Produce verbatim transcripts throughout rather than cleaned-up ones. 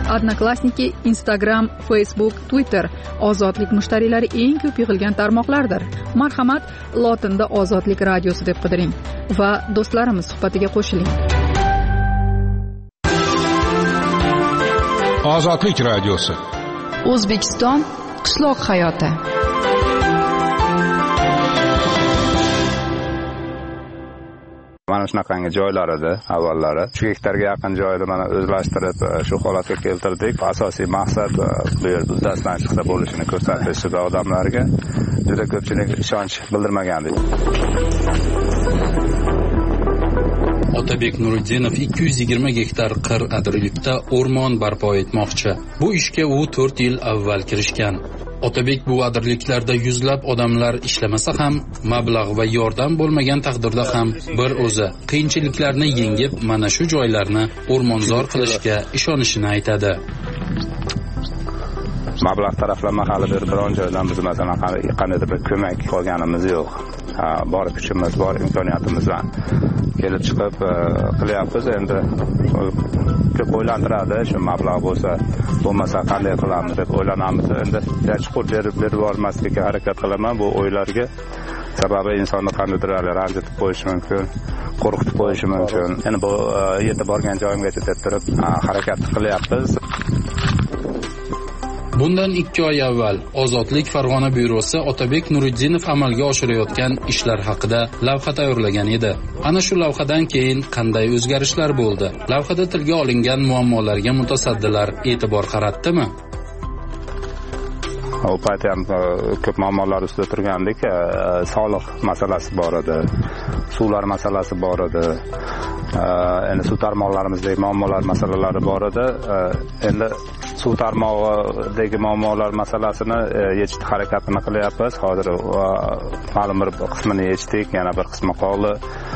Odnoklassniki, Instagram, Facebook, Twitter ozodlik mushtariylari eng ko'p yig'ilgan tarmoqlardir. Marhamat, lotinda Ozodlik radiosi deb qidiring va do'stlarimiz suhbatiga qo'shiling. Ozodlik radiosi. O'zbekiston qishloq hayoti. Mana shunaqangi joylar edi avvallari. uch gektarga yaqin joyni mana o'zlashtirib shu holatga keltirdik. Asosiy maqsad bu yer uddasidan chiqsa bo'lishini ko'rsatishda odamlarga juda ko'pchilik ishonch bildirmagandi. Otabek Nuriddinov ikki yuz yigirma gektar qir adirlikda o'rmon barpo etmoqchi. Bu ishga u to'rt yil avval kirishgan. Otabek bu adirliklarda yuzlab odamlar ishlamasa ham, mablag' va yordam bo'lmagan taqdirda ham bir o'zi qiyinchiliklarni yengib, mana shu joylarni o'rmonzor qilishga ishonishini aytadi. Mablag' taraflama hali bir biron joydan biz masalan qanday bir ko'mak qolganimiz yo'q. Bor kuchimiz, bor imkoniyatimiz bilan kelib chiqib qilyapmiz. Endi ko'p o'ylantiradi, shu mablag' bo'lsa, bo'lmasa qanday qilamiz deb o'ylanamiz. Endi chuqur berib berib olmaslikka harakat qilaman bu o'ylarga. Sababi insonni qandaydir ranjitib qo'yishi mumkin, qo'rqitib qo'yishi mumkin. Endi bu yerda borgan joyimgacha deb turib harakat qilyapmiz. Bundan ikki oy avval Ozodlik Farg'ona byurosi Otabek Nuriddinov amalga oshirayotgan ishlar haqida lavha tayyorlagan edi. Ana shu lavhadan keyin qanday o'zgarishlar bo'ldi? Lavhada tilga olingan muammolarga mutasaddilar e'tibor qaratdimi? U paytda ham ko'p muammolar ustida turgandik. Soliq masalasi bor edi, suvlar masalasi bor edi. Endi suv tarmoqlarimizdagi muammolar masalalari bor edi. Endi suv tarmog'idagi muammolar masalasini yechishga harakatini qilyapmiz. Hozir ma'lum bir qismini yechdik, yana bir qismi qoldi.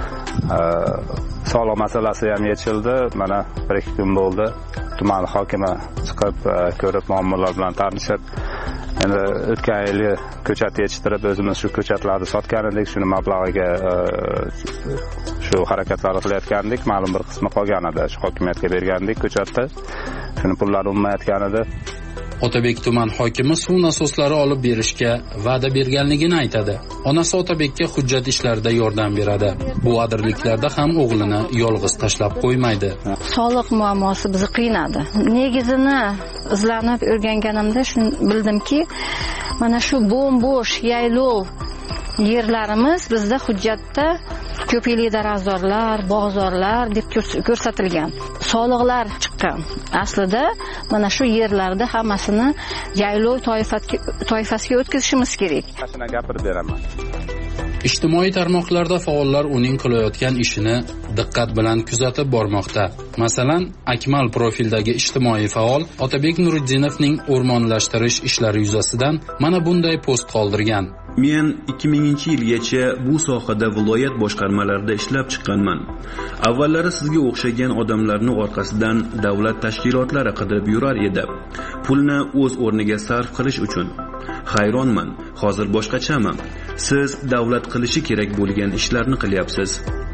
Soliq masalasi ham yechildi. Mana bir ikki kun bo'ldi. Tuman hokimi chiqib ko'rib muammolar bilan tanishib, endi o'tgan yili ko'chat yetishtirib o'zimiz shu ko'chatlarni sotgan edik, shuni mablag'iga shu harakatlarni qilayotgandik. Ma'lum bir qismi qolgan edi, shu hokimiyatga bergandik ko'chatni. Shuni pullari unmayotgan edi. Otabek tuman hokimi suv nasoslari olib berishga va'da berganligini aytadi. Onasi Otabekka hujjat ishlarida yordam beradi. Bu adirliklarda ham o'g'lini yolg'iz tashlab qo'ymaydi. Soliq muammosi bizni qiynadi. Negizini izlanib o'rganganimda shuni bildimki, mana shu bo'm-bo'sh yaylov yerlarimiz bizda hujjatda ko'plik daraxtzorlar, bog'zorlar deb ko'rsatilgan. Soliqlar chiqqan. Aslida mana shu yerlarda hammasini yaylov toifasiga o'tkazishimiz kerak. Shuni gapirib beraman. Ijtimoiy tarmoqlarda faollar uning qilayotgan ishini diqqat bilan kuzatib bormoqda. Masalan, Akmal profildagi ijtimoiy faol Otabek Nuriddinovning o'rmonlashtirish ishlari yuzasidan mana bunday post qoldirgan. Men ikki minginchi yilgacha bu sohada viloyat boshqarmalarida ishlab chiqqanman. Avvallari sizga o'xshagan odamlarning orqasidan davlat tashkilotlari qidirib yurar edi. Pulni o'z o'rniga sarf qilish uchun. Hayronman, hozir boshqachaman. Siz davlat qilishi kerak bo'lgan ishlarni qilyapsiz.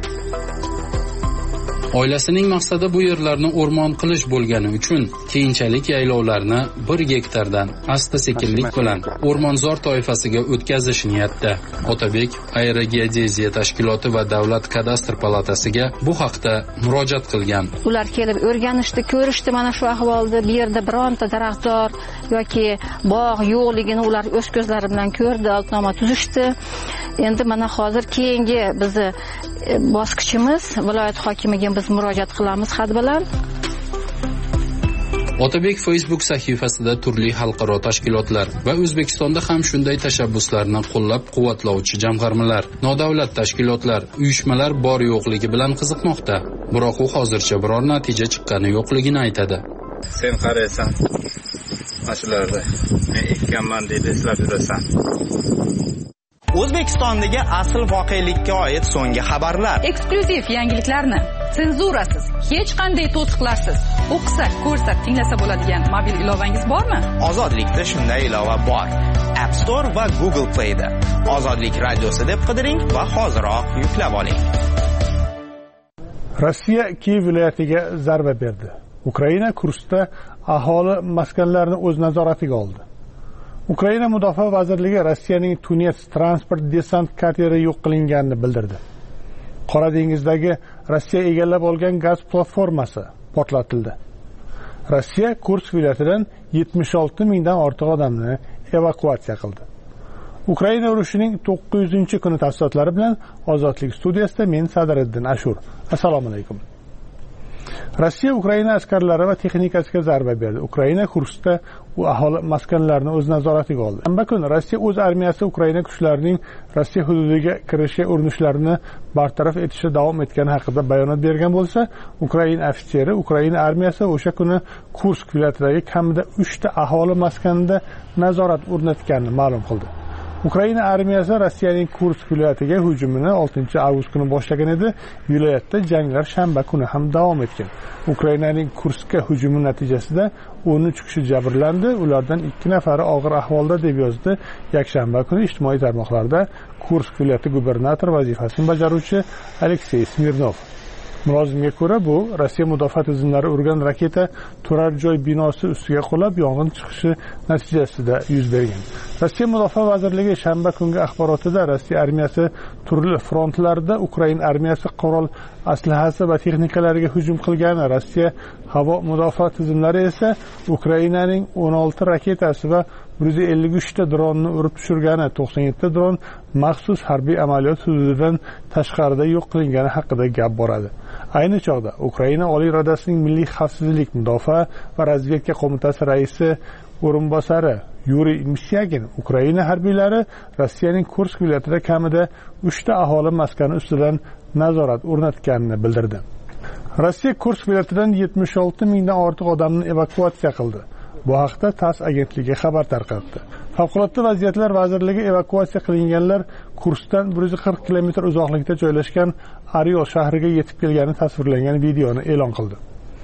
Oilasining maqsadi bu yerlarni o'rmon qilish bo'lgani uchun keyinchalik yaylovlarni bir gektardan asta-sekinlik bilan o'rmonzor toifasiga o'tkazish niyatda. Otabek Aerogeodeziya tashkiloti va Davlat kadastr palatasiga bu haqda murojaat qilgan. Ular kelib o'rganishdi, ko'rishdi mana shu ahvolda, bu yerda bironta daraxtzor yoki bog' yo'qligini ular o'z ko'zlari bilan ko'rdi, altnoma tuzishdi. Endi mana hozir keyingi bizni bosqichimiz viloyat hokimiga biz murojaat qilamiz xat bilan. Otabek Facebook sahifasida turli xalqaro tashkilotlar va O'zbekistonda ham shunday tashabbuslarni qo'llab-quvvatlovchi jamg'armalar, nodavlat tashkilotlar, uyushmalar bor yo'qligi bilan qiziqmoqda. Biroq u hozircha biror natija chiqqani yo'qligini aytadi. Sen qaraysan, mashularda men ekkanman deb eslab yurasan. O'zbekistondagi asl voqelikka oid so'nggi xabarlar. Eksklyuziv yangiliklarni senzurasiz, hech qanday to'siqlarsiz o'qisak, ko'rsak, tinglasa bo'ladigan mobil ilovangiz bormi? Ozodlikda shunday ilova bor. App Store va Google Play da. Ozodlik radiosi deb qidiring va hoziroq yuklab oling. Rossiya Kiyev viloyatiga zarba berdi. Ukraina Kurskda aholi maskanlarini o'z nazoratiga oldi. Ukraina Mudofaa vazirligi Rossiyaning Tunets transport desant kateri yo'q qilinganini bildirdi. Qora dengizdagi Rossiya egallab olgan gaz platformasi portlatildi. Rossiya Kursk viloyatidan yetmish olti mingdan ortiq odamni evakuatsiya qildi. Ukraina urushining to'qqiz yuzinchi kuni tafsilotlari bilan Ozodlik studiyasida men Sadiriddin Ashur. Assalomu alaykum. Rossiya Ukraina askarlari va texnikasiga zarba berdi. Ukraina Kurskda u aholi maskanlarini o'z nazoratiga oldi. Shanba kuni Rossiya o'z armiyasi Ukraina kuchlarining Rossiya hududiga kirishiga urinishlarini bartaraf etishda davom etgani haqida bayonot bergan bo'lsa, Ukraina ofitseri Ukraina armiyasi o'sha kuni Kursk viloyatidagi kamida uchta aholi maskanida nazorat o'rnatganini ma'lum qildi. Ukraina armiyasi Rossiyaning Kursk viloyatiga hujumini oltinchi avgust kuni boshlagan edi. Viloyatda janglar shanba kuni ham davom etgan. Ukrainaning Kurskka hujumi natijasida o'n uch kishi jabrlandi, ulardan ikki nafari og'ir ahvolda deb yozdi yakshanba kuni ijtimoiy tarmoqlarda Kursk viloyati gubernatori vazifasini bajaruvchi Aleksey Smirnov. Mulozimga ko'ra, bu Rossiya mudofaa tizimlari urgan raketa turar joy binosi ustiga qulab yong'in chiqishi natijasida yuz bergan. Rossiya mudofaa vazirligi shanba kungi axborotida Rossiya armiyasi turli frontlarda Ukraina armiyasi qurol aslahasi va texnikalariga hujum qilgani, Rossiya havo mudofaa tizimlari esa Ukrainaning o'n olti raketasi va bir yuz ellik uch ta dronni urib tushirgani, to'qson yetti dron maxsus harbiy amaliyot hududidan tashqarida yo'q qilingani haqida gap boradi. Ayni chog'da Ukraina Oliy Radasining Milliy xavfsizlik mudofaa va razvedka qo'mitasi raisi o'rinbosari Yuriy Misyagin Ukraina harbiylari Rossiyaning Kursk viloyatida kamida uchta aholi maskani ustidan nazorat o'rnatganini bildirdi. Rossiya Kursk viloyatidan yetmish olti mingdan ortiq odamni evakuatsiya qildi. Bu haqda TASS agentligi xabar tarqatdi. Favqulodda vaziyatlar vazirligi evakuatsiya qilinganlar Kurskdan bir yuz qirq kilometr uzoqlikda joylashgan Oryol shahriga yetib kelgani tasvirlangan videoni e'lon qildi.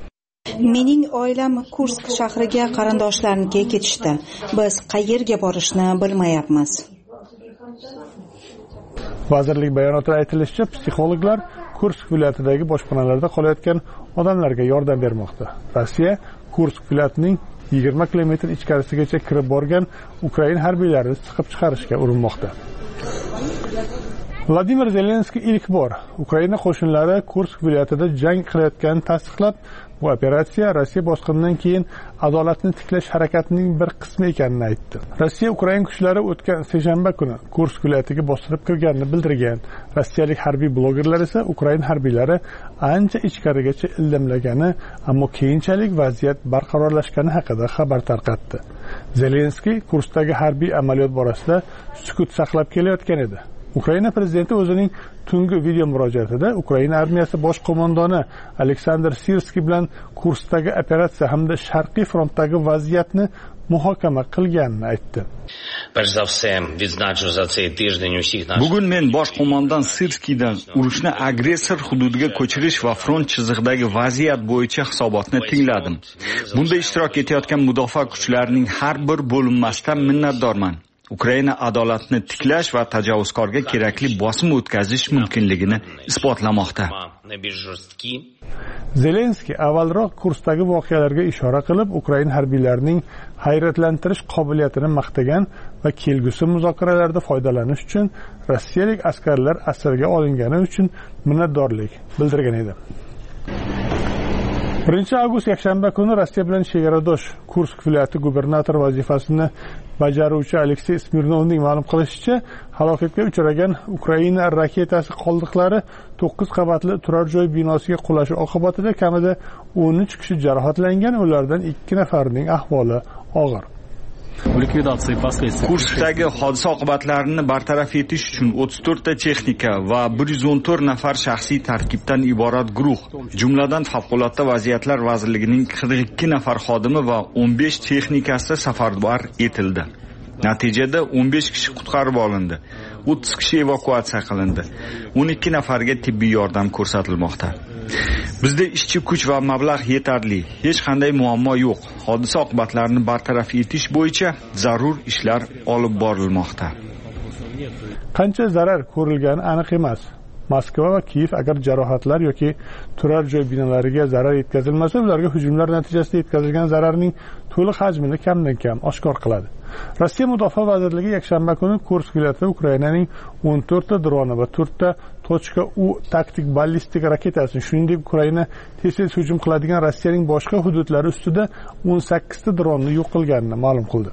Mening oilam Kursk shahriga qarindoshlarnikiga ketishdi. Biz qayerga borishni bilmayapmiz. Vazirlik bayonotida aytilishicha, psixologlar Kursk viloyatidagi boshpanalarda qolayotgan odamlarga yordam bermoqda. Rossiya Kursk viloyatining yigirma kilometr ichkarisigacha kirib borgan Ukraina harbiylarini siqib chiqarishga urinmoqda. Vladimir Zelenskiy ilk bor Ukraina qo'shinlari Kursk viloyatida jang qilayotganini tasdiqlab, bu operatsiya Rossiya bosqinidan keyin adolatni tiklash harakatining bir qismi ekanini aytdi. Rossiya Ukraina kuchlari o'tgan seshanba kuni Kursk viloyatiga bostirib kirganini bildirgan. Rossiyalik harbiy blogerlar esa Ukraina harbiylari ancha ichkarigacha ildamlagani, ammo keyinchalik vaziyat barqarorlashgani haqida xabar tarqatdi. Zelenskiy Kurskdagi harbiy amaliyot borasida sukut saqlab kelayotgan edi. Ukraina prezidenti o'zining tungi video murojaatida Ukraina armiyasi bosh qo'mondoni Aleksandr Sirskiy bilan Kurskdagi operatsiya hamda Sharqiy frontdagi vaziyatni muhokama qilganini aytdi. Bugun men bosh qo'mondon Sirskiydan urushni agressor hududiga ko'chirish va front chizig'idagi vaziyat bo'yicha hisobotni tingladim. Bunda ishtirok etayotgan mudofaa kuchlarining har bir bo'linmasidan minnatdorman. Ukraina adolatni tiklash va tajovuzkorga kerakli bosim o'tkazish mumkinligini isbotlamoqda. Zelenskiy avvalroq Kurskdagi voqealarga ishora qilib, Ukraina harbiylarining hayratlantirish qobiliyatini maqtagan va kelgusi muzokaralarda foydalanish uchun rossiyalik askarlar asirga olingani uchun minnatdorlik bildirgan edi. birinchi avgust yakshanba kuni Rossiya bilan chegaradosh Kursk viloyati gubernatori vazifasini bajaruvchi Aleksey Smirnovning ma'lum qilishicha, halokatga uchragan Ukraina raketasi qoldiqlari to'qqiz qavatli turar joy binosiga qulashi oqibatida kamida o'n uch kishi jarohatlangan, ulardan ikki nafarining ahvoli og'ir. Kurskdagi hodisa oqibatlarini bartaraf etish uchun o'ttiz to'rt ta texnika va bir yuz o'n to'rt nafar shaxsiy tarkibdan iborat guruh, jumladan Favqulodda vaziyatlar vazirligining qirq ikki nafar xodimi va o'n besh texnikasi safarbar etildi. Natijada o'n besh kishi qutqarib olindi, o'ttiz kishi evakuatsiya qilindi, o'n ikki nafarga tibbiy yordam ko'rsatilmoqda. Bizda ishchi kuch va mablag' yetarli, hech qanday muammo yo'q. Hodisa oqibatlarini bartaraf etish bo'yicha zarur ishlar olib borilmoqda. Qancha zarar ko'rilgani aniq emas. Moskva va Kiyev agar jarohatlar yoki turar joy binolariga zarar yetkazilmasa, ularga hujumlar natijasida yetkazilgan zararning to'liq hajmini kamdan kam oshkor qiladi. Rossiya Mudofaa vazirligi yakshanba kuni Kursk viloyatida Ukrainaning o'n to'rtta droni va to'rtta .U taktik ballistik raketasini, shuningdek Ukraina tez-tez hujum qiladigan Rossiyaning boshqa hududlari ustida o'n sakkizta dronni yo'q qilganini ma'lum qildi.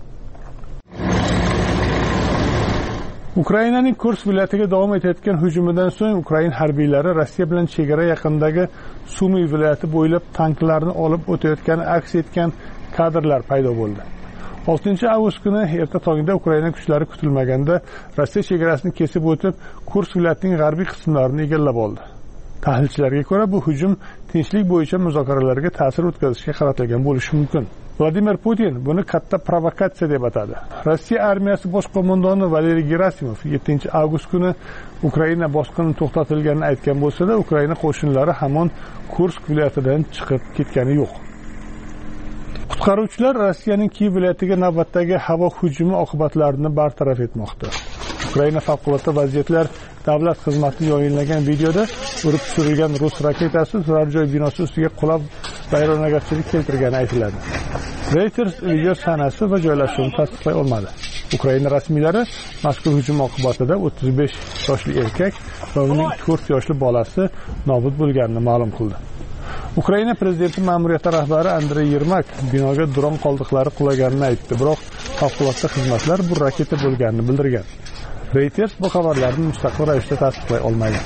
Ukrainaning Kursk viloyatiga davom etayotgan hujumidan so'ng Ukraina harbiylari Rossiya bilan chegara yaqinidagi Sumy viloyati bo'ylab tanklarni olib o'tayotgani aks etgan kadrlar paydo bo'ldi. oltinchi avgust kuni erta tongda Ukraina kuchlari kutilmaganda Rossiya chegarasini kesib o'tib, Kursk viloyatining g'arbiy qismlarini egallab oldi. Tahlilchilarga ko'ra, bu hujum tinchlik bo'yicha muzokaralarga ta'sir o'tkazishga qaratilgan bo'lishi mumkin. Vladimir Putin buni katta provokatsiya deb atadi. Rossiya armiyasi bosh qo'mondoni Valeriy Gerasimov yettinchi avgust kuni Ukraina bosqini to'xtatilganini aytgan bo'lsa-da, Ukraina qo'shinlari hamon Kursk viloyatidan chiqib ketgani yo'q. Qutqaruvchilar Rossiyaning Kiyev viloyatiga navbatdagi havo hujumi oqibatlarini bartaraf etmoqda. Ukraina favqulodda vaziyatlar davlat xizmati yoyinlagan videoda urib tushirilgan rus raketasi turar joy binosi ustiga qulab vayronagarchilik keltirgani aytiladi. Reuters video sanasi va joylashuvini tasdiqlay olmadi. Ukraina rasmiylari mazkur hujum oqibatida o'ttiz besh yoshli erkak va uning to'rt yoshli bolasi nobud bo'lganini ma'lum qildi. Ukraina prezidenti ma'muriyati rahbari Andrey Yermak binoga dron qoldiqlari qulaganini aytdi, biroq favqulodda xizmatlar bu raketa bo'lganini bildirgan. Reuters bu xabarlarni mustaqil ravishda tasdiqlay olmagan.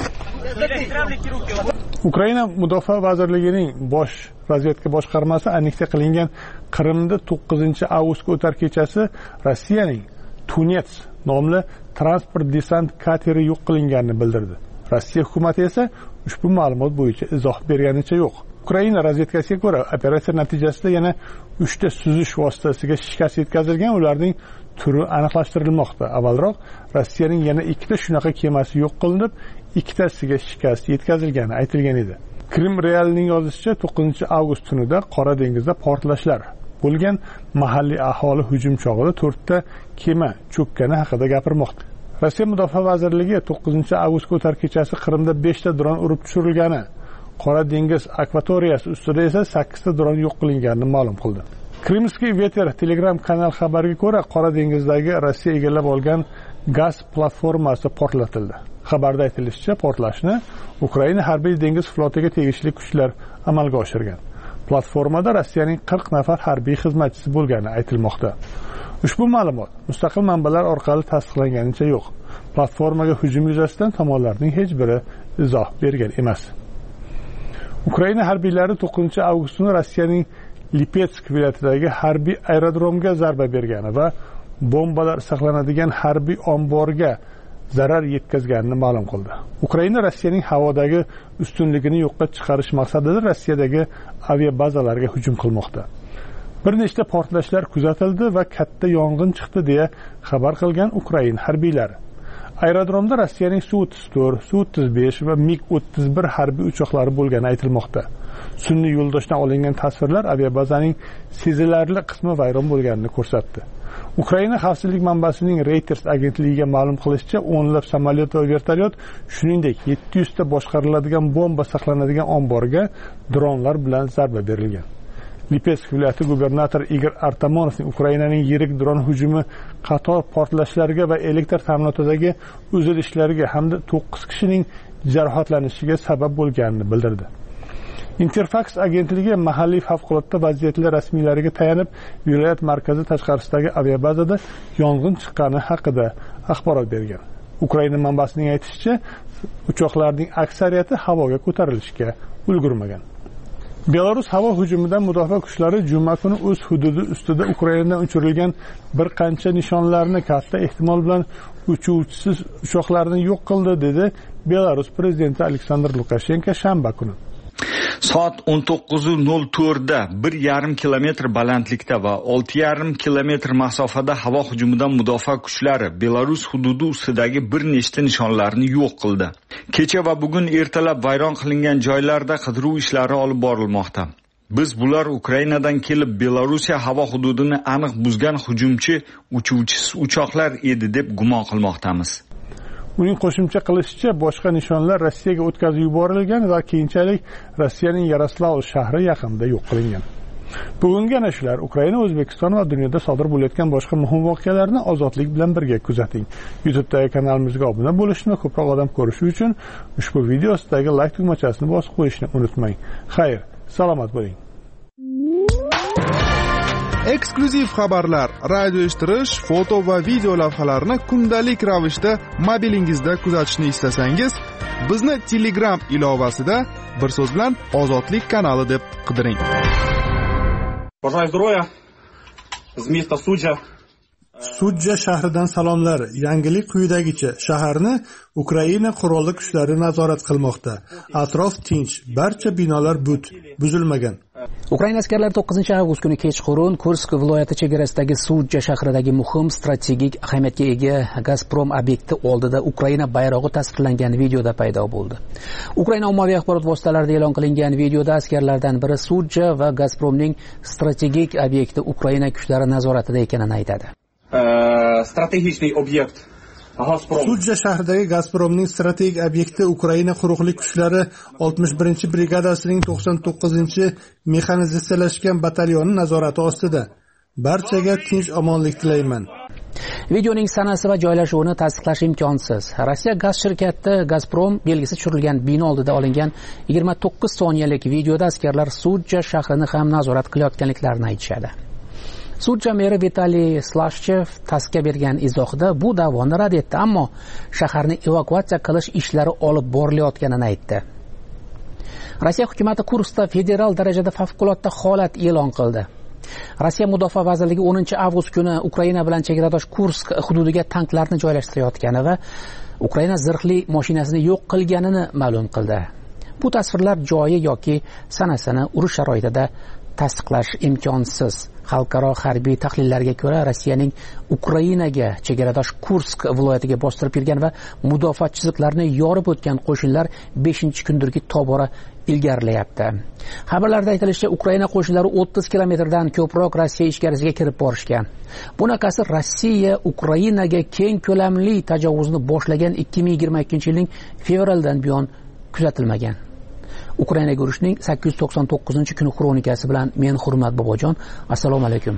Ukraina Mudofaa vazirligining bosh razvedka boshqarmasi anneksiya qilingan Qrimda to'qqizinchi avgustga o'tar kechasi Rossiyaning Tunets nomli transport desant kateri yo'q qilinganini bildirdi. Rossiya hukumati esa ushbu ma'lumot bo'yicha izoh berganicha yo'q. Ukraina razvedkasiga ko'ra, operatsiya natijasida yana uchta suzish vositasiga shikast yetkazilgan, ularning turi aniqlashtirilmoqda. Avvalroq Rossiyaning yana ikkita shunaqa kemasi yo'q qilinib, ikkitasiga shikast yetkazilgani aytilgan edi. Krim Realning yozishicha, to'qqizinchi avgust tunida Qora dengizda portlashlar bo'lgan, mahalliy aholi hujum chog'ida to'rtta kema cho'kkani haqida gapirmoqda. Rossiya Mudofaa vazirligi to'qqizinchi avgustga o'tar kechasi Qrimda beshta dron urib tushirilgani, Qora dengiz akvatoriyasi ustida esa sakkizta dron yo'q qilinganini ma'lum qildi. Kremskiy Veter Telegram kanal xabariga ko'ra, Qora dengizdagi Rossiya egallab olgan gaz platformasi portlatildi. Xabarda aytilishicha, portlashni Ukraina harbiy dengiz flotiga tegishli kuchlar amalga oshirgan. Platformada Rossiyaning qirq nafar harbiy xizmatchisi bo'lgani aytilmoqda. Ushbu ma'lumot mustaqil manbalar orqali tasdiqlanganicha yo'q. Platformaga hujum yuzasidan tomonlarning hech biri izoh bergan emas. Ukraina harbiylari to'qqizinchi avgust kuni Rossiyaning Lipetsk viloyatidagi harbiy aerodromga zarba bergani va bombalar saqlanadigan harbiy omborga zarar yetkazganini ma'lum qildi. Ukraina Rossiyaning havodagi ustunligini yo'qqa chiqarish maqsadida Rossiyadagi aviabazalarga hujum qilmoqda. Bir nechta portlashlar kuzatildi va katta yong'in chiqdi deya xabar qilgan Ukraina harbiylari. Aerodromda Rossiyaning Su o'ttiz to'rt, Su o'ttiz besh va mig o'ttiz bir harbiy uchoqlari bo'lgani aytilmoqda. Sun'iy yo'ldoshdan olingan tasvirlar aviabazaning sezilarli qismi vayron bo'lganini ko'rsatdi. Ukraina xavfsizlik manbasining Reuters agentligiga ma'lum qilishicha, o'nlab samolyot va vertolyot, shuningdek yetti yuz ta boshqariladigan bomba saqlanadigan omborga dronlar bilan zarba berilgan. Lipetsk viloyati gubernatori Igor Artamonovning Ukrainaning yirik dron hujumi qator portlashlarga va elektr ta'minotidagi uzilishlarga hamda to'qqiz kishining jarohatlanishiga sabab bo'lganini bildirdi. Interfax agentligi mahalliy favqulodda vaziyatlar rasmiylariga tayanib, viloyat markazi tashqarisidagi aviabazada yong'in chiqqani haqida axborot bergan. Ukraina manbasining aytishicha, uchoqlarning aksariyati havoga ko'tarilishga ulgurmagan. Belarus havo hujumidan mudofaa kuchlari juma kuni o'z hududi ustida Ukrainadan uchirilgan bir qancha nishonlarni katta ehtimol bilan uchuvchisiz uchoqlarni yo'q qildi, dedi Belarus prezidenti Aleksandr Lukashenko shanba kuni. Soat o'n to'qqiz nol to'rtda bir yarim kilometr balandlikda va olti yarim kilometr masofada havo hujumidan mudofaa kuchlari Belarus hududi ustidagi bir nechta nishonlarni yo'q qildi. Kecha va bugun ertalab vayron qilingan joylarda qidiruv ishlari olib borilmoqda. Biz bular Ukrainadan kelib Belorussiya havo hududini aniq buzgan hujumchi uchuvchisiz uchoqlar edi deb gumon qilmoqdamiz. Uning qo'shimcha qilishicha, boshqa nishonlar Rossiyaga o'tkazib yuborilgan va keyinchalik Rossiyaning Yaroslavl shahri yaqinida yo'q qilingan. Bugungi ana shular Ukraina, O'zbekiston va dunyoda sodir bo'layotgan boshqa muhim voqealarni ozodlik bilan birga kuzating. YouTube'dagi kanalimizga obuna bo'lishni va ko'proq odam ko'rishi uchun ushbu video ostidagi like tugmachasini bosib qo'yishni unutmang. Xayr, salomat bo'ling. Eksklyuziv xabarlar, radio eshittirish, foto va video lavhalarni kundalik ravishda mobilingizda kuzatishni istasangiz, bizni Telegram ilovasida bir so'z bilan Ozodlik kanali deb qidiring. Пожелаю здоровья. С места Суджа. Sudja shahridan salomlar. Yangilik quyidagicha: shaharni Ukraina qurolli kuchlari nazorat qilmoqda. Atrof tinch, barcha binolar but, buzilmagan. Ukraina askarlari to'qqizinchi avgust kuni kechqurun Kursk viloyati chegarasidagi Sudja shahridagi muhim strategik ahamiyatga ega Gazprom obyekti oldida Ukraina bayrog'i tasvirlangan videoda paydo bo'ldi. Ukraina ommaviy axborot vositalarida e'lon qilingan videoda askarlardan biri Sudja va Gazpromning strategik obyekti Ukraina kuchlari nazoratida ekanini aytadi. Strategik obyekt Sudja shahridagi Gazpromning strategik obyekti Ukraina quruqlik kuchlari oltmish birinchi brigadasining to'qson to'qqizinchi mexanizatsiyalashgan batalyoni nazorati ostida. Barchaga tinch omonlik tilayman. Videoning sanasi va joylashuvini tasdiqlash imkonsiz. Rossiya gaz shirkati Gazprom belgisi tushirilgan bino oldida olingan yigirma to'qqiz soniyalik videoda askarlar Sudja shahrini ham nazorat qilayotganliklarini aytishadi. Sudja meri Vitaliy Slashchev tasga bergan izohida bu da'voni rad etdi, ammo shaharni evakuatsiya qilish ishlari olib borilayotganini aytdi. Rossiya hukumatı Kurskda federal darajada favqulodda holat e'lon qildi. Rossiya Mudofaa vazirligi o'ninchi avgust kuni Ukraina bilan chegaradosh Kursk hududiga tanklarni joylashtirayotgani va Ukraina zirhli mashinasini yo'q qilganini ma'lum qildi. Bu tasvirlar joyi yoki sanasini urush sharoitida tasdiqlash imkonsiz. Xalqaro harbiy tahlillarga ko'ra, Rossiyaning Ukrainaga chegaradosh Kursk viloyatiga bostirib kirgan va mudofaa chiziqlarini yorib o'tgan qo'shinlar beshinchi kundirki tobora ilgarilayapti. Xabarlarda aytilishicha, Ukraina qo'shinlari o'ttiz kilometrdan ko'proq Rossiya ichkarisiga kirib borishgan. Bunaqasi Rossiya Ukrainaga keng ko'lamli tajovuzni boshlagan ikki ming yigirma ikkinchi yilning fevraldan buyon kuzatilmagan. Ukrainaga urushning sakkiz yuz to'qson to'qqizinchi kuni xronikasi bilan men Hurmat Bobojon. Assalomu alaykum.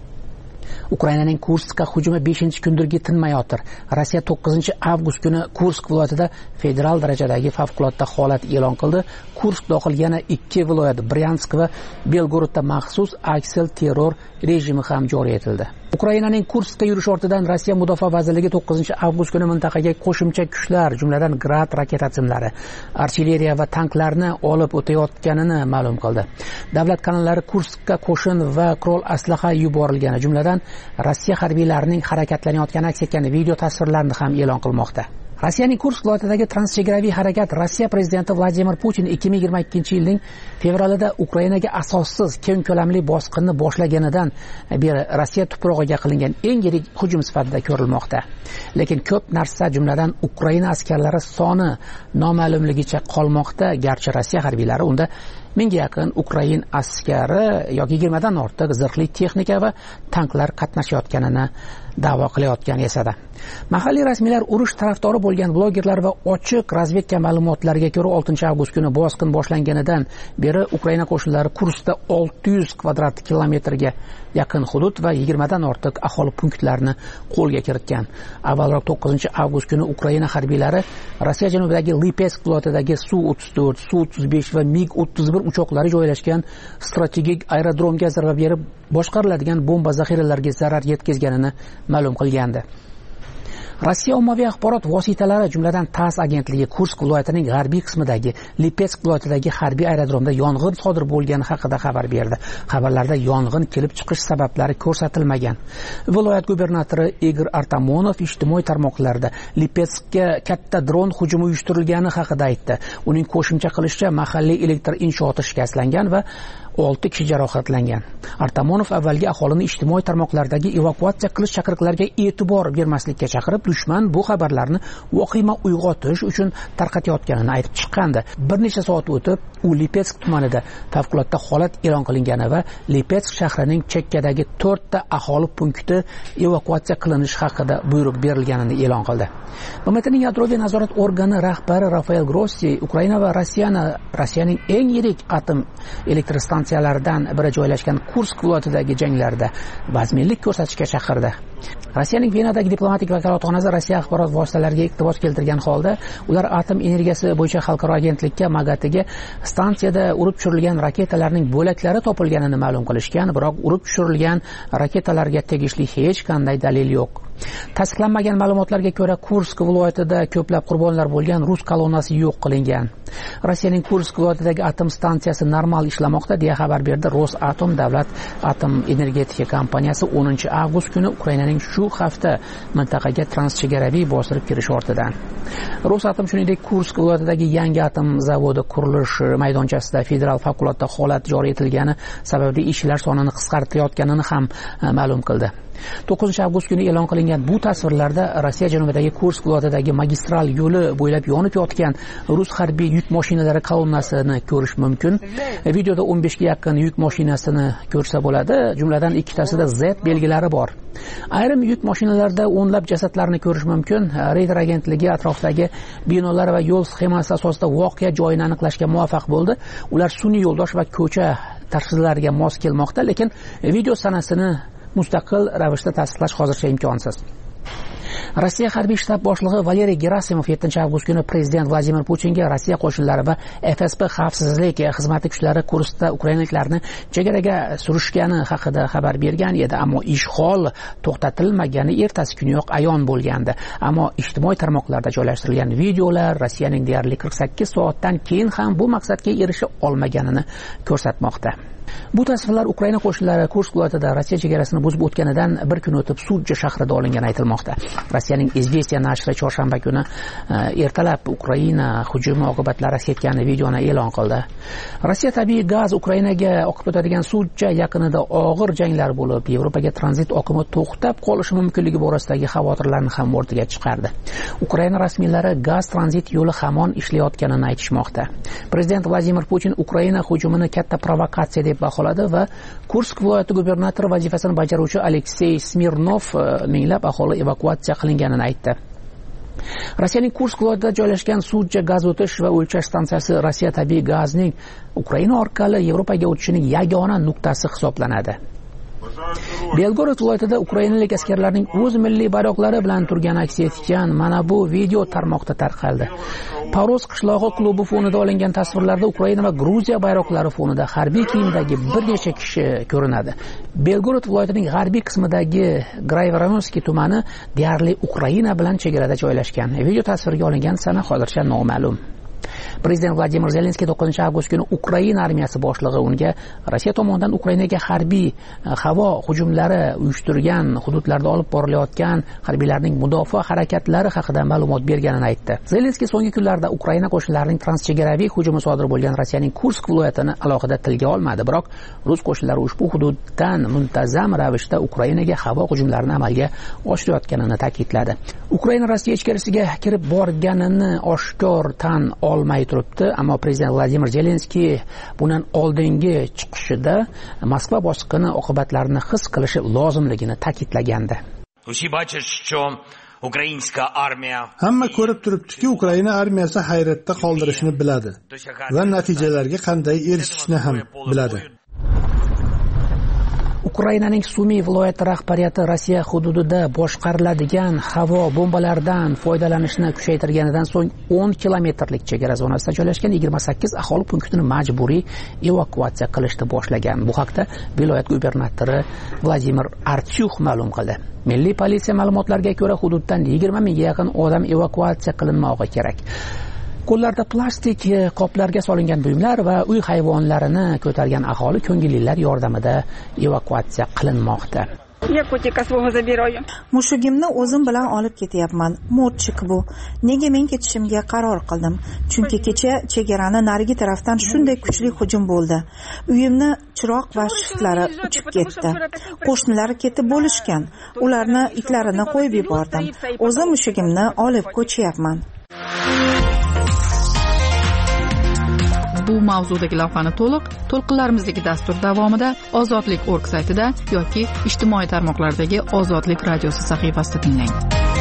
Ukrainaning Kurskka hujumi beshinchi kundirki tinmayotir. Rossiya to'qqizinchi avgust kuni Kursk viloyatida federal darajadagi favqulodda holat e'lon qildi. Kursk dohil yana ikki viloyat, Bryansk va Belgorodda maxsus aksel terror rejimi ham joriy etildi. Ukrainaning Kurskka yurish ortidan Rossiya Mudofaa vazirligi to'qqizinchi avgust kuni mintaqaga qo'shimcha kuchlar, jumladan Grad raketa tizimlari, artilleriya va tanklarni olib o'tayotganini ma'lum qildi. Davlat kanallari Kurskka qo'shin va qurol aslaha yuborilgani, jumladan Rossiya harbiylarining harakatlanayotgani aks etgan video tasvirlarini ham e'lon qilmoqda. Rossiyaning Kursk viloyatidagi transchegaraviy harakat Rossiya prezidenti Vladimir Putin ikki ming yigirma ikkinchi yilning fevralida Ukrainaga asossiz keng ko'lamli bosqinni boshlaganidan beri Rossiya tuprog'iga qilingan eng yirik hujum sifatida ko'rilmoqda. Lekin ko'p narsa, jumladan Ukraina askarlari soni noma'lumligicha qolmoqda, garchi Rossiya harbiylari unda mingga yaqin Ukrain askari yoki yigirmadan ortiq zirhli texnika va tanklar qatnashayotganini da'vo qilayotgani esa-da. Mahalliy rasmiylar urush tarafdori bo'lgan blogerlar va ochiq razvedka ma'lumotlariga ko'ra oltinchi avgust kuni bosqin boshlanganidan beri Ukraina qo'shinlari Kurskda olti yuz kvadrat kilometrga yaqin hudud va yigirmadan ortiq aholi punktlarini qo'lga kiritgan. Avvalroq to'qqizinchi avgust kuni Ukraina harbiylari Rossiya janubidagi Lipetsk viloyatidagi Su o'ttiz to'rt, Su o'ttiz besh va mig o'ttiz bir uchoqlari joylashgan strategik aerodromga zarba berib, boshqariladigan bomba zaxiralariga zarar yetkazganini ma'lum qilgandi. Rossiya ommaviy axborot vositalari, jumladan TASS agentligi Kursk viloyatining g'arbiy qismidagi Lipetsk viloyatidagi harbiy aerodromda yong'in sodir bo'lgani haqida xabar berdi. Xabarlarda yong'in kelib chiqish sabablari ko'rsatilmagan. Viloyat gubernatori Igor Artamonov ijtimoiy tarmoqlarda Lipetskga katta dron hujumi uyushtirilgani haqida aytdi. Uning qo'shimcha qilishicha, mahalliy elektr inshooti shikastlangan va olti kishi jarohatlangan. Artamonov avvalgi aholini ijtimoiy tarmoqlardagi evakuatsiya qilish chaqiriqlariga e'tibor bermaslikka chaqirib, dushman bu xabarlarni vahima uyg'otish uchun tarqatayotganini aytib chiqqandi. Bir necha soat o'tib, u Lipetsk tumanida favqulodda holat e'lon qilingani va Lipetsk shahrining chekkadagi to'rtta aholi punkti evakuatsiya qilinishi haqida buyruq berilganini e'lon qildi. B M Tning yadroviy nazorat organi rahbari Rafael Grossi Ukraina va Rossiyani Rossiyaning eng yirik atom elektr stansiyalaridan biri joylashgan Kursk viloyatidagi janglarda vazminlik ko'rsatishga chaqirdi. Rossiyaning Venadagi diplomatik vakolatxonasi Rossiya axborot vositalariga iqtibos keltirgan holda, ular atom energiyasi bo'yicha xalqaro agentlikka Magatiga stansiyada urib tushirilgan raketalarning bo'laklari topilganini ma'lum qilishgan, biroq urib tushirilgan raketalarga tegishli hech qanday dalil yo'q. Tasdiqlanmagan ma'lumotlarga ko'ra, Kursk viloyatida ko'plab qurbonlar bo'lgan rus kolonnasi yo'q qilingan. Rossiyaning Kursk viloyatidagi atom stansiyasi normal ishlamoqda deya xabar berdi Rosatom davlat atom energetika kompaniyasi o'ninchi avgust kuni Ukrainaning shu hafta mintaqaga transchegaraviy bostirib kirish ortidan. Rosatom shuningdek Kursk viloyatidagi yangi atom zavodi qurilish maydonchasida federal favqulodda holat joriy etilgani sababli ishchilar sonini qisqartirayotganini ham ma'lum qildi. to'qqizinchi avgust kuni e'lon qilingan bu tasvirlarda Rossiya janubidagi Kursk viloyatidagi magistral yo'li bo'ylab yonib yotgan rus harbiy yuk mashinalari kolonnasini ko'rish mumkin. Videoda o'n besh ga yaqin yuk mashinasini ko'rsa bo'ladi, jumladan ikkitasida Z belgilari bor. Ayrim yuk mashinalarida o'nlab jasadlarni ko'rish mumkin. Reuters agentligi atrofdagi binolar va yo'l sxemasi asosida voqea joyini aniqlashga muvaffaq bo'ldi. Ular sun'iy yo'ldosh va ko'cha tafsilotlariga mos kelmoqda, lekin video sanasini mustaqil ravishda tasdiqlash hozircha imkonsiz. Rossiya harbiy shtab boshlig'i Valeriy Gerasimov yettinchi avgust kuni prezident Vladimir Putinga Rossiya qo'shinlari va F S B xavfsizlik xizmati kuchlari Kurskda ukrainaliklarni chegaraga surishgani haqida xabar bergan edi, ammo ishg'ol to'xtatilmagani ertasi kuniyoq ayon bo'lgandi. Ammo ijtimoiy tarmoqlarda joylashtirilgan videolar Rossiyaning deyarli qirq sakkiz soatdan keyin ham bu maqsadga erisha olmaganini ko'rsatmoqda. Bu tasvirlar Ukraina qo'shinlari Kursk viloyatida Rossiya chegarasini buzib o'tganidan bir kun o'tib Sudja shahrida olingani aytilmoqda. Rossiyaning Izvestiya nashri chorshanba kuni ertalab Ukraina hujumi oqibatlari aks etgan videoni e'lon qildi. Rossiya tabiiy gaz Ukrainaga oqib o'tadigan Sudja yaqinida og'ir janglar bo'lib, Yevropaga tranzit oqimi to'xtab qolishi mumkinligi borasidagi xavotirlarni ham o'rtaga chiqardi. Ukraina rasmiylari gaz tranzit yo'li hamon ishlayotganini aytishmoqda. Prezident Vladimir Putin Ukraina hujumini katta provokatsiya deb baholadi va Kursk viloyati gubernatori vazifasini bajaruvchi Aleksey Smirnov minglab aholi evakuatsiya qilinganini aytdi. Rossiyaning Kursk viloyatida joylashgan Sudja gaz o'tish va o'lchash stansiyasi Rossiya tabiiy gazning Ukraina orqali Yevropaga o'tishining yagona nuqtasi hisoblanadi. Belgorod viloyatida ukrainalik askarlarning o'z milliy bayroqlari bilan turgani aks etgan mana bu video tarmoqda tarqaldi. Paros qishlog'i klubi fonida olingan tasvirlarda Ukraina va Gruziya bayroqlari fonida harbiy kiyimdagi bir necha kishi ko'rinadi. Belgorod viloyatining g'arbiy qismidagi Grayvoronskiy tumani deyarli Ukraina bilan chegarada joylashgan. Video tasvirga olingan sana hozircha noma'lum. Prezident Vladimir Zelenskiy to'qqizinchi avgust kuni Ukraina armiyasi boshlig'i unga Rossiya tomonidan Ukrainaga harbiy havo hujumlari uyushtirgan hududlarda olib borilayotgan harbiylarning mudofaa harakatlari haqida ma'lumot berganini aytdi. Zelenskiy so'nggi kunlarda Ukraina qo'shinlarining transchegaraviy hujumi sodir bo'lgan Rossiyaning Kursk viloyatini alohida tilga olmadi, biroq rus qo'shinlari ushbu hududdan muntazam ravishda Ukrainaga havo hujumlarini amalga oshirayotganini ta'kidladi. Ukraina Rossiya ichkarisiga kirib borganini oshkor tan olmay turibdi, ammo prezident Vladimir Zelenskiy bundan oldingi chiqishida Moskva bosqini oqibatlarini his qilishi lozimligini ta'kidlagandi. Hamma ko'rib turibdiki, Ukraina armiyasi hayratda qoldirishni biladi va natijalarga qanday erishishni ham biladi. Ukrainaning Sumi viloyati rahbariyati Rossiya hududida boshqariladigan havo bombalaridan foydalanishni kuchaytirganidan so'ng o'n kilometrlik chegara zonasida joylashgan yigirma sakkiz aholi punktini majburiy evakuatsiya qilishni boshlagan. Bu haqda viloyat gubernatori Vladimir Artyukh ma'lum qildi. Milliy politsiya ma'lumotlariga ko'ra, hududdan yigirma mingga yaqin odam evakuatsiya qilinmog'i kerak. Qo'llarda plastik qoplarga solingan buyumlar va uy hayvonlarini ko'targan aholi ko'ngillilar yordamida evakuatsiya qilinmoqda. Я котика своего забираю. Mushugimni o'zim bilan olib ketyapman. Morchik bu. Nega men ketishimga qaror qildim? Chunki kecha chegarani narigi tarafdan shunday kuchli hujum bo'ldi. Uyimni chiroq va shiftlari uchib ketdi. Qo'shnilar ketib bo'lishgan. Ularni itlarini qo'yib yubordim. O'zim mushugimni olib ko'chyapman. Bu mavzudagi lavhani to'liq to'lqinlarimizdagi dastur davomida Ozodlik org saytida yoki ijtimoiy tarmoqlardagi Ozodlik radiosi sahifasida tinglang.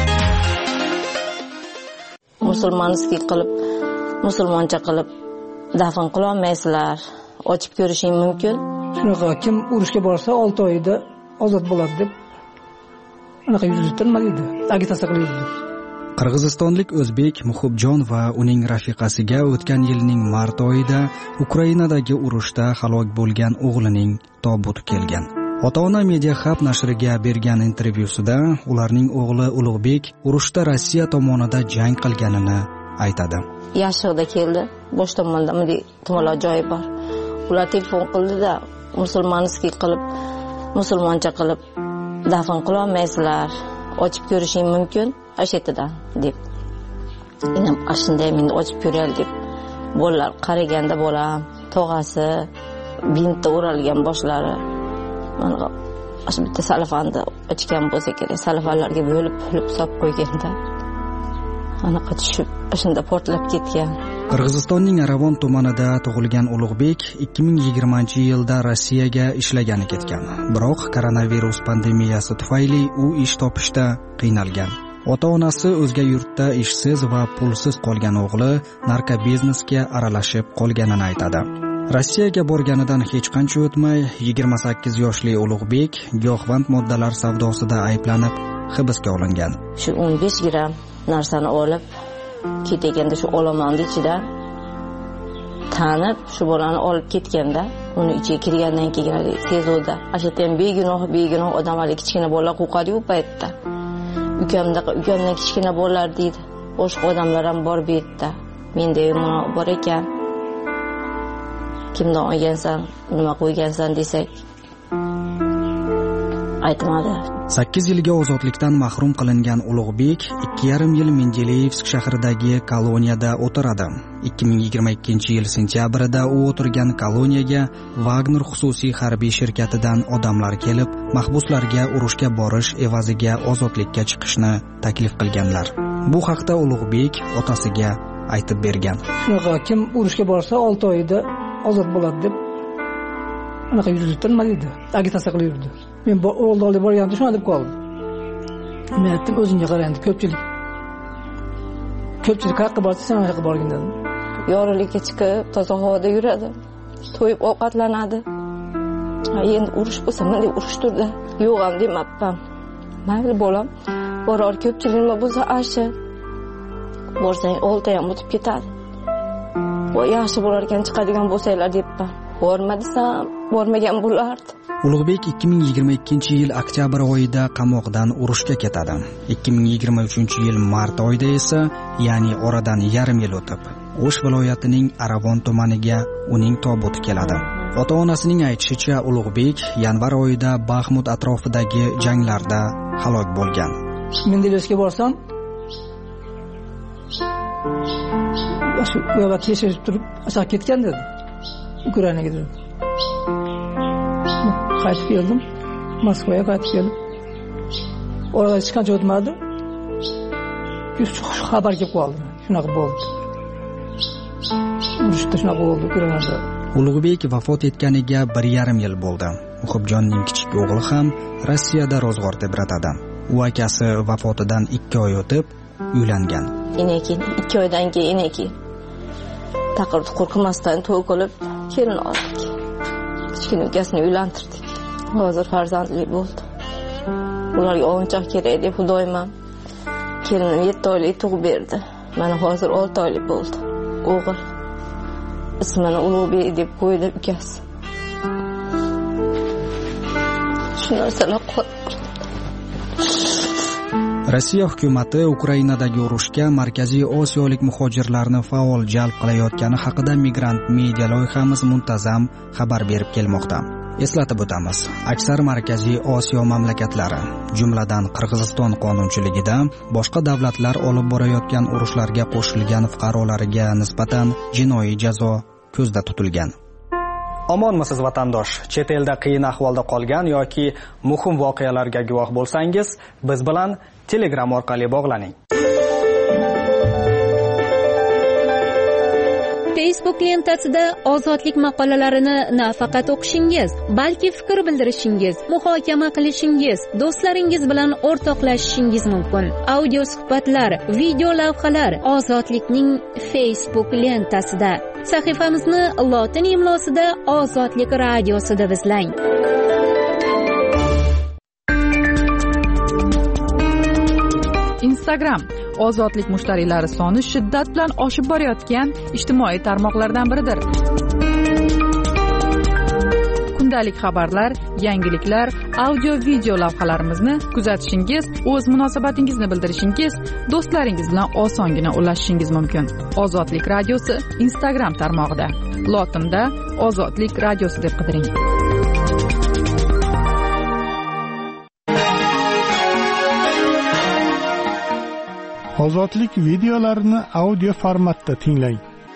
Musulmonskiy qilib, musulmoncha qilib dafn qila olmaysizlar. Ochib ko'rishing mumkin. Shunaqa kim urushga borsa olti oyda ozod bo'ladi deb unaqa yuzlanmaydi. Agitatsiya qilyapti. Qirg'izistonlik o'zbek Muhibjon va uning rafiqasiga o'tgan yilning mart oyida Ukrainadagi urushda halok bo'lgan o'g'lining tobuti kelgan. Ota-ona Media Hub nashriga bergan intervyusida ularning o'g'li Ulug'bek urushda Rossiya tomonidan jang qilganini aytadi. Yashig'da keldi. Bosh tomonda bunday tomonlar joyi bor. Ular telefon qildi-da, musulmonskiy qilib, musulmoncha qilib dafn qila olmaysizlar. Ochib ko'rishing mumkin. Ashetidan deb. Endi ashunday men ochib ko'raylik deb. Bolalar qaraganda bolam, tog'asi bintda o'ralgan boshlari. Mana shu bitta salafanda ochgan bo'lsa kerak, salafanlarga bo'lib bo'lib solib qo'yganda. Anaqa tushib, shunda portlab ketgan. Qirg'izistonning Aravon tumanida tug'ilgan Ulug'bek ikki ming yigirmanchi yilda Rossiyaga ishlagani ketgan. Biroq koronavirus pandemiyasi tufayli u ish topishda qiynalgan. Ota-onasi o'zga yurtda ishsiz va pulsiz qolgan o'g'li narkobiznesga aralashib qolganini aytadi. Rossiyaga borganidan hech qancha o'tmay yigirma sakkiz yoshli Ulug'bek giyohvand moddalar savdosida ayblanib hibsga olingan. Shu o'n besh gramm narsani olib ketganda shu olomonning ichida tanib shu bolani olib ketganda, uni ichiga kirgandan keyin sezuvda, ashatan begunoh begunoh odamlar, kichkina bolalar qo'rqadi-ku paytda. Ukamda ukamdan kichkina bolalar deydi. Boshqa odamlar ham bor bu yerda. Menda yomon bor ekan. Kimdan olgansan, nima qo'ygansan desak, aytmadi. sakkiz yilga ozodlikdan mahrum qilingan Ulug'bek ikki yarim yil Mendeleyevsk shahridagi koloniyada o'tiradi. ikki ming yigirma ikkinchi yil sentyabrida u o'tirgan koloniyaga Wagner xususiy harbiy shirkatidan odamlar kelib, mahbuslarga urushga borish evaziga ozodlikka chiqishni taklif qilganlar. Bu haqda Ulug'bek otasiga aytib bergan. Shunaqa kim urushga borsa olti oyda ozod bo'ladi deb unaqa yuzlanmaydi. Agitatsiya qilyapti. Men o'g'ilni olib borganimda shuna deb qoldim. Men aytdim, o'zingga qarang, ko'pchilik. Ko'pchilik haqqa borsa sen haqqa borgin dedim. Yorug'likka chiqib, toza havoda yuradi. To'yib ovqatlanadi. Endi urush bo'lsa, menga urush turdi. Yo'q ham demabman. Mayli bolam, boror ko'pchilik nima bo'lsa ashi. Borsang olti ham o'tib ketadi. Voy yaxshi bo'lar ekan chiqadigan bo'lsanglar debman. Borma desam, bormagan bo'lardi. Ulug'bek ikki ming yigirma ikkinchi yil oktyabr oyida qamoqdan urushga ketadi. ikki ming yigirma uchinchi yil mart oyida esa, ya'ni oradan yarim yil o'tib, O'sh viloyatining Aravon tumaniga uning tobuti keladi. Ota-onasining aytishicha, Ulug'bek yanvar oyida Baxmut atrofidagi janglarda halok bo'lgan. Mendeleyevskga borsam, shu yo'lga kechirib turib, asoq ketgan dedi. Ukrainaga dedi. Qaytib keldim. Moskvaga qaytib keldim. Orada hech qancha o'tmadi. Shu xabar kelib qoldi. Shunaqa bo'ldi. Urushda shunaqa bo'ldi Ukrainada. Ulug'bek vafot etganiga bir yarim yil bo'ldi. Muhibjonning kichik o'g'li ham Rossiyada ro'zg'or tebratadi. U akasi vafotidan ikki oy o'tib uylangan. Enekin ikki oydan keyin enekin. Taqir qo'rqmasdan to'y qilib kelin oldik. Kichkina ukasini uylantirdik. Hozir farzandli bo'ldi. Ularga o'yinchoq kerak deb Xudoyim kelinim yetti oylik tug'ib berdi. Mana hozir olti oylik bo'ldi. O'g'il. Ismini Ulug'bek deb qo'ydi ukasi. Shu narsalar qoldi. Rossiya hukumati Ukrainadagi urushga Markaziy Osiyolik muhojirlarni faol jalb qilayotgani haqida Migrant Media loyihamiz muntazam xabar berib kelmoqda. Eslatib o'tamiz, aksar Markaziy Osiyo mamlakatlari, jumladan Qirg'iziston qonunchiligida boshqa davlatlar olib borayotgan urushlarga qo'shilgan fuqarolariga nisbatan jinoiy jazo ko'zda tutilgan. Omonmisiz vatandosh? Chet elda qiyin ahvolda qolgan yoki muhim voqealarga guvoh bo'lsangiz, biz bilan Telegram orqali bog'laning. Facebook lentasida ozodlik maqolalarini nafaqat o'qishingiz, balki fikr bildirishingiz, muhokama qilishingiz, do'stlaringiz bilan o'rtoqlashishingiz mumkin. Audio suhbatlar, video lavhalar ozodlikning Facebook lentasida. Sahifamizni lotin imlosida Ozodlik radiosida izlang. Instagram ozodlik mushtariylari soni shiddat bilan oshib borayotgan ijtimoiy tarmoqlardan biridir. Kundalik xabarlar, yangiliklar, audio video lavhalarimizni kuzatishingiz, o'z munosabatingizni bildirishingiz, do'stlaringiz bilan osongina ulashishingiz mumkin. Ozodlik radiosi Instagram tarmog'ida. Lotinda Ozodlik radiosi deb qidiring. Ozodlik videolarini audio formatda tinglang.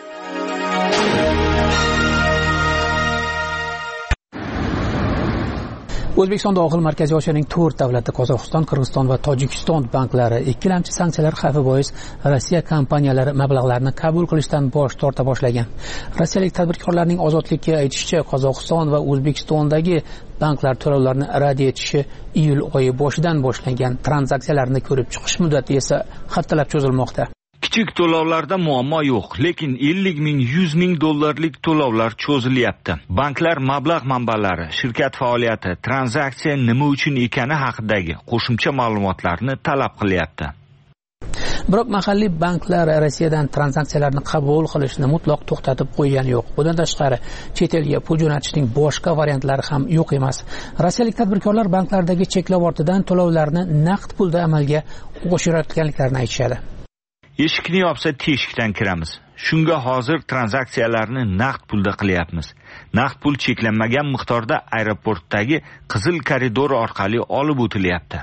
O'zbekiston daxil Markaziy Osiyoning to'rt davlati Qozog'iston, Qirg'iziston va Tojikiston banklari ikkilamchi sanksiyalar xavfi bois Rossiya kompaniyalari mablag'larni qabul qilishdan bosh torta boshlagan. Rossiyalik tadbirkorlarning ozodlikka aytishicha, Qozog'iston va O'zbekistondagi banklar to'lovlarni rad etishi iyul oyi boshidan boshlangan. Tranzaksiyalarni ko'rib chiqish muddati esa haftalab cho'zilmoqda. Kichik to'lovlarda muammo yo'q, lekin ellik ming, yuz ming dollarlik to'lovlar cho'zilyapti. Banklar mablag' manbalari, shirkat faoliyati, tranzaksiya nima uchun ekani haqidagi qo'shimcha ma'lumotlarni talab qilyapti. Biroq mahalliy banklar Rossiyadan tranzaksiyalarni qabul qilishni mutlaq to'xtatib qo'ygani yo'q. Bundan tashqari, chet elga pul jo'natishning boshqa variantlari ham yo'q emas. Rossiyalik tadbirkorlar banklardagi cheklov ortidan to'lovlarni naqd pulda amalga oshirayotganliklarini aytishadi. Eshikni yopsa teshikdan kiramiz. Shunga hozir tranzaksiyalarni naqd pulda qilyapmiz. Naqd pul cheklanmagan miqdorda aeroportdagi qizil koridor orqali olib o'tilyapti.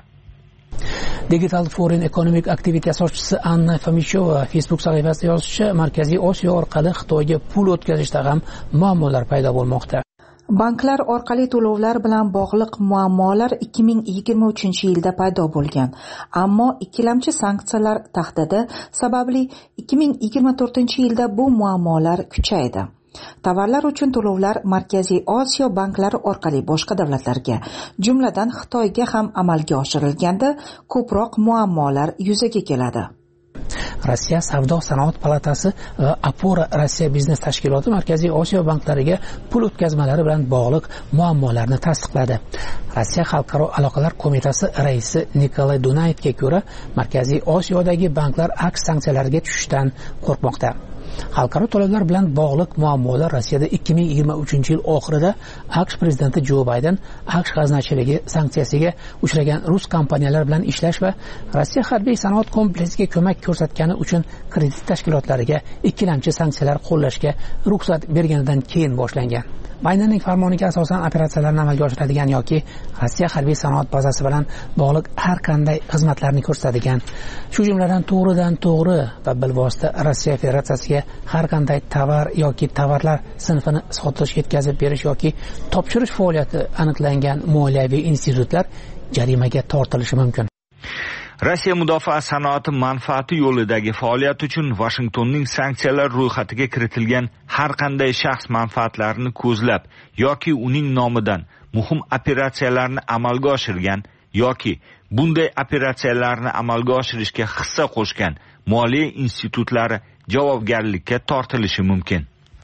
Digital Foreign Economic Activity asoschisi Anna Fomichova Facebook sahifasida yozishicha, Markaziy Osiyo orqali Xitoyga pul o'tkazishda ham muammolar paydo bo'lmoqda. Banklar orqali to'lovlar bilan bog'liq muammolar ikki ming yigirma uchinchi yilda paydo bo'lgan. Ammo ikkilamchi sanksiyalar tahdidi sababli ikki ming yigirma to'rtinchi yilda bu muammolar kuchaydi. Tovarlar uchun to'lovlar Markaziy Osiyo banklari orqali boshqa davlatlarga, jumladan Xitoyga ham amalga oshirilganda ko'proq muammolar yuzaga keladi. Rossiya Savdo sanoat palatasi va Apora Rossiya biznes tashkiloti Markaziy Osiyo banklariga pul o'tkazmalari bilan bog'liq muammolarni tasdiqladi. Rossiya Xalqaro aloqalar qo'mitasi raisi Nikolay Dunayevga ko'ra, Markaziy Osiyodagi banklar aks sanksiyalarga tushishdan qo'rqmoqda. Xalqaro to'lovlar bilan bog'liq muammolar Rossiyada ikki ming yigirma uchinchi yil oxirida AQSh prezidenti Jo Bayden AQSh g'aznachiligi sanksiyasiga uchragan rus kompaniyalar bilan ishlash va Rossiya harbiy sanoat kompleksiga ko'mak ko'rsatgani uchun kredit tashkilotlariga ikkilamchi sanksiyalar qo'llashga ruxsat berganidan keyin boshlangan. Baydenning farmoniga asosan operatsiyalarni amalga oshiradigan yoki Rossiya harbiy sanoat bazasi bilan bog'liq har qanday xizmatlarni ko'rsatadigan, shu jumladan to'g'ridan to'g'ri va bilvosita Rossiya Federatsiyasiga har qanday tovar yoki tovarlar sinfini sotish, yetkazib berish yoki topshirish faoliyati aniqlangan moliyaviy institutlar jarimaga tortilishi mumkin. Rossiya mudofaa sanoati manfaati yo'lidagi faoliyat uchun Washingtonning sanksiyalar ro'yxatiga kiritilgan har qanday shaxs manfaatlarini ko'zlab yoki uning nomidan muhim operatsiyalarni amalga oshirgan yoki bunday operatsiyalarni amalga oshirishga hissa qo'shgan moliya institutlari javobgarlikka tortilishi mumkin.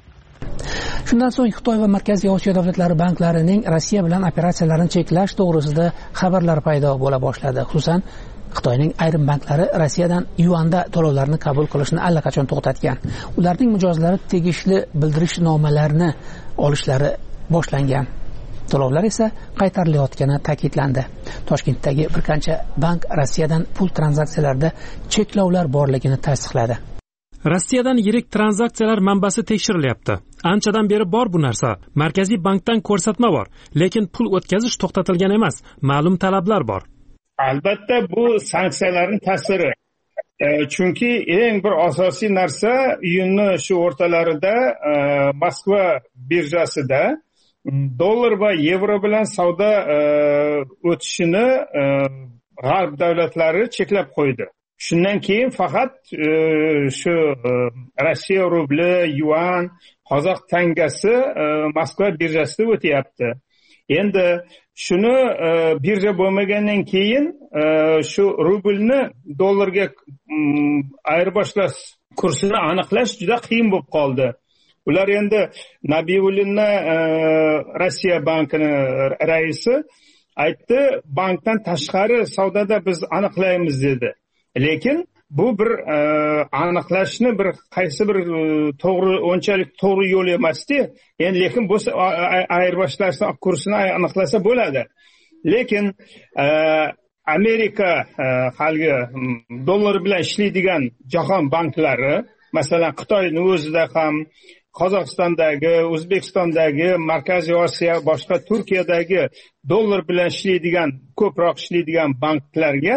Shundan so'ng Xitoy va Markaziy Osiyo davlatlari banklarining Rossiya bilan operatsiyalarini cheklash to'g'risida xabarlar paydo bo'la boshladi. Xususan, Xitoyning ayrim banklari Rossiyadan yuanda to'lovlarni qabul qilishni allaqachon to'xtatgan. Ularning mijozlari tegishli bildirishnomalarini olishlari boshlangan. To'lovlar esa qaytarilayotgani ta'kidlandi. Toshkentdagi bir qancha bank Rossiyadan pul tranzaksiyalarida cheklovlar borligini tasdiqladi. Rossiyadan yirik tranzaksiyalar manbasi tekshirilyapti. Anchadan beri bor bu narsa. Markaziy bankdan ko'rsatma bor, lekin pul o'tkazish to'xtatilgan emas. Ma'lum talablar bor. Albatta bu sanksiyalarning ta'siri. E, chunki eng bir asosiy narsa iyunning shu o'rtalarida e, Moskva birjasida dollar va yevro bilan savdo e, o'tishini e, g'arb davlatlari cheklab qo'ydi. Shundan keyin faqat e, shu e, Rossiya rubli, yuan, qozoq tangasi e, Moskva birjasida o'tyapti. Endi shuni e, birja bo'lmagandan keyin e, shu rublni dollarga mm, ayirboshlash kursini aniqlash juda qiyin bo'lib qoldi. Ular endi Nabiullinni e, Rossiya bankini raisi aytdi, bankdan tashqari savdoda biz aniqlaymiz dedi. Lekin bu bir e, aniqlashni bir qaysi bir e, to'g'ri onchalik to'g'ri yo'l emasdi. Endi lekin bu ayirboshlashni kursini aniqlasa bo'ladi. Lekin e, Amerika e, haligi dollar bilan ishlaydigan jahon banklari, masalan Xitoyning o'zida ham, Qozog'istondagi, O'zbekistondagi, Markaziy Osiyo, boshqa Turkiyadagi dollar bilan ishlaydigan, ko'proq ishlaydigan banklarga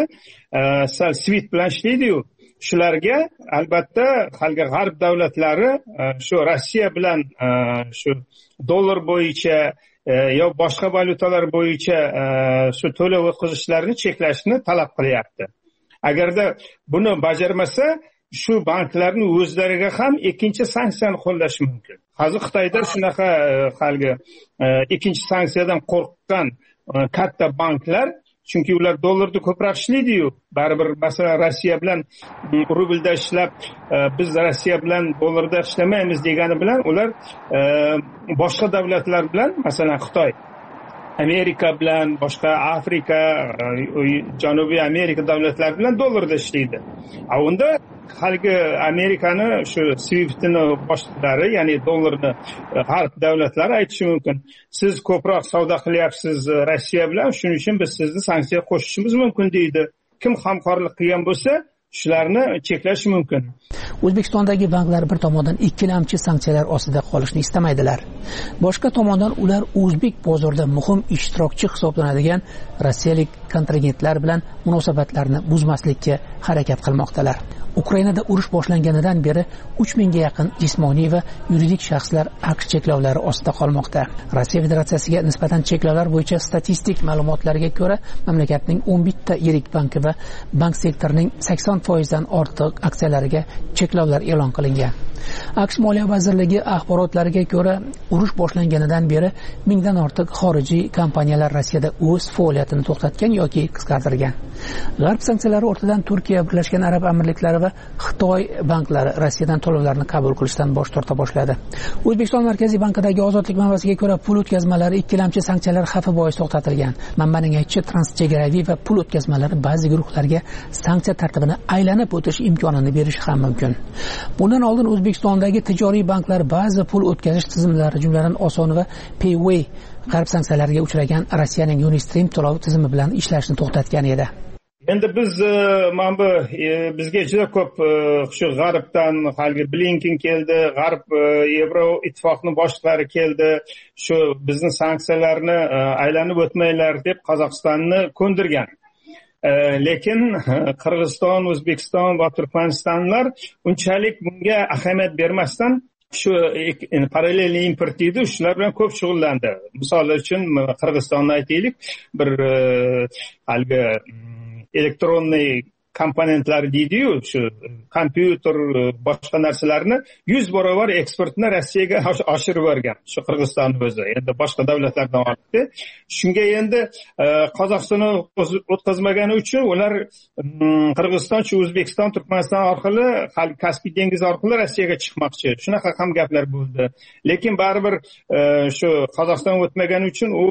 sal SWIFT bilan ishlaydi-yu, shularga albatta haligi g'arb davlatlari shu Rossiya bilan shu dollar bo'yicha yo boshqa valyutalar bo'yicha shu to'lov o'tkazishlarini cheklashni talab qilyapti. Agarda buni bajarmasa, shu banklarning o'zlariga ham ikkinchi sanksiyani qo'llash mumkin. Hozir Xitoyda shunaqa haligi ikkinchi sanksiyadan qo'rqqan katta banklar, chunki ular dollarda ko'proq ishlaydi-yu, baribir masalan Rossiya bilan rublda ishlab, biz Rossiya bilan dollarda ishlamaymiz degani bilan ular boshqa davlatlar bilan, masalan Xitoy, Amerika bilan, boshqa Afrika, Janubiy Amerika davlatlari bilan dollarda ishlaydi. A unda haligi Amerikani shu SWIFT'ni boshliqlari, ya'ni dollarni g'arb davlatlari aytishi mumkin. Siz ko'proq savdo qilyapsiz Rossiya bilan, shuning uchun biz sizni sanksiya qo'shishimiz mumkin deydi. Kim hamkorlik qilgan bo'lsa, shularni cheklash mumkin. O'zbekistondagi banklar bir tomondan ikkilamchi sanksiyalar ostida qolishni istamaydilar. Boshqa tomondan ular o'zbek bozorida muhim ishtirokchi hisoblanadigan rossiyalik kontragentlar bilan munosabatlarni buzmaslikka harakat qilmoqdalar. Ukrainada urush boshlanganidan beri uch mingga yaqin jismoniy va yuridik shaxslar aqsh cheklovlari ostida qolmoqda. Rossiya Federatsiyasiga nisbatan cheklovlar bo'yicha statistik ma'lumotlarga ko'ra, mamlakatning o'n bitta yirik banki va bank sektorining sakson foizdan ortiq aksiyalariga cheklovlar e'lon qilingan. Aqsh Moliya vazirligi axborotlariga ko'ra, urush boshlanganidan beri mingdan ortiq xorijiy kompaniyalar Rossiyada o'z faoliyatini to'xtatgan yoki qisqartirgan. G'arb sanksiyalari ortidan Turkiya, Birlashgan Arab Amirliklari va Xitoy banklari Rossiyadan to'lovlarni qabul qilishdan bosh torta boshladi. O'zbekiston Markaziy bankidagi ozodlik manbasiga ko'ra, pul o'tkazmalari ikkilamchi sanksiyalar xavfi bois to'xtatilgan. Manbaning aytishicha, transchegaraviy va pul o'tkazmalari ba'zi guruhlarga sanksiya tartibini aylanib o'tish imkonini berishi ham mumkin. Bundan oldin O'zbekistondagi tijoriy banklar ba'zi pul o'tkazish tizimlari, jumladan Oson va Payway g'arb sanksiyalariga uchragan Rossiyaning Unistream to'lov tizimi bilan ishlashni to'xtatgan edi. Endi biz mana bu bizga juda ko'p shu g'arbdan haligi Blinken keldi, g'arb Yevro ittifoqni boshliqlari keldi, shu bizni sanksiyalarni aylanib o'tmanglar deb Qozog'istonni ko'ndirgan. Lekin Qirg'iziston, O'zbekiston va Turkmanistonlar unchalik bunga ahamiyat bermasdan shu parallel import deydi, shular bilan ko'p shug'ullandi. Misol uchun Qirg'izistonni aytaylik, bir haligi elektronniy komponentlar deydi-yu, shu kompyuter, boshqa narsalarni yuz barobar eksportni Rossiyaga oshirib bergan, shu Qirg'iziston o'zi. Endi boshqa davlatlardan ortdi. Shunga endi Qozog'istonni o'tkazmagani uchun ular Qirg'iziston, shu O'zbekiston, Turkmaniston orqali, Kaspiy dengizi orqali Rossiyaga chiqmoqchi. Shunaqa ham gaplar bo'ldi. Lekin baribir shu Qozog'iston o'tmagani uchun u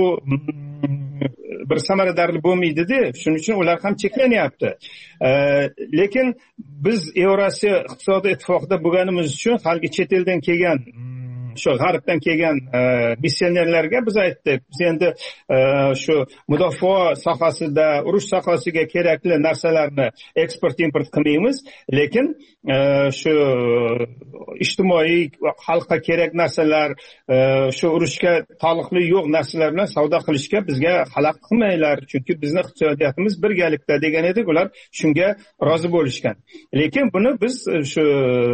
bir samaradorli bo'lmaydi-da, shuning uchun ular ham cheklanyapti. Lekin biz Yevrosiyo iqtisodiy ittifoqida bo'lganimiz uchun haligi chet eldan kelgan shu g'arbdan kelgan missionerlarga biz aytdik, biz endi shu mudofaa sohasida, urush sohasiga kerakli narsalarni eksport import qilmaymiz, lekin shu ijtimoiy xalqqa kerak narsalar, shu urushga taalluqli yo'q narsalar bilan savdo qilishga bizga xalaqit qilmanglar, chunki bizni iqtisodiyotimiz birgalikda degan edik. Ular shunga rozi bo'lishgan. Lekin buni biz shu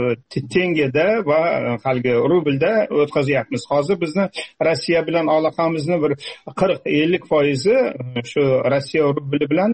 tengada va haligi rublda o'tkazyapmiz. Hozir bizni Rossiya bilan aloqamizni bir qirq ellik foizi shu Rossiya rubli bilan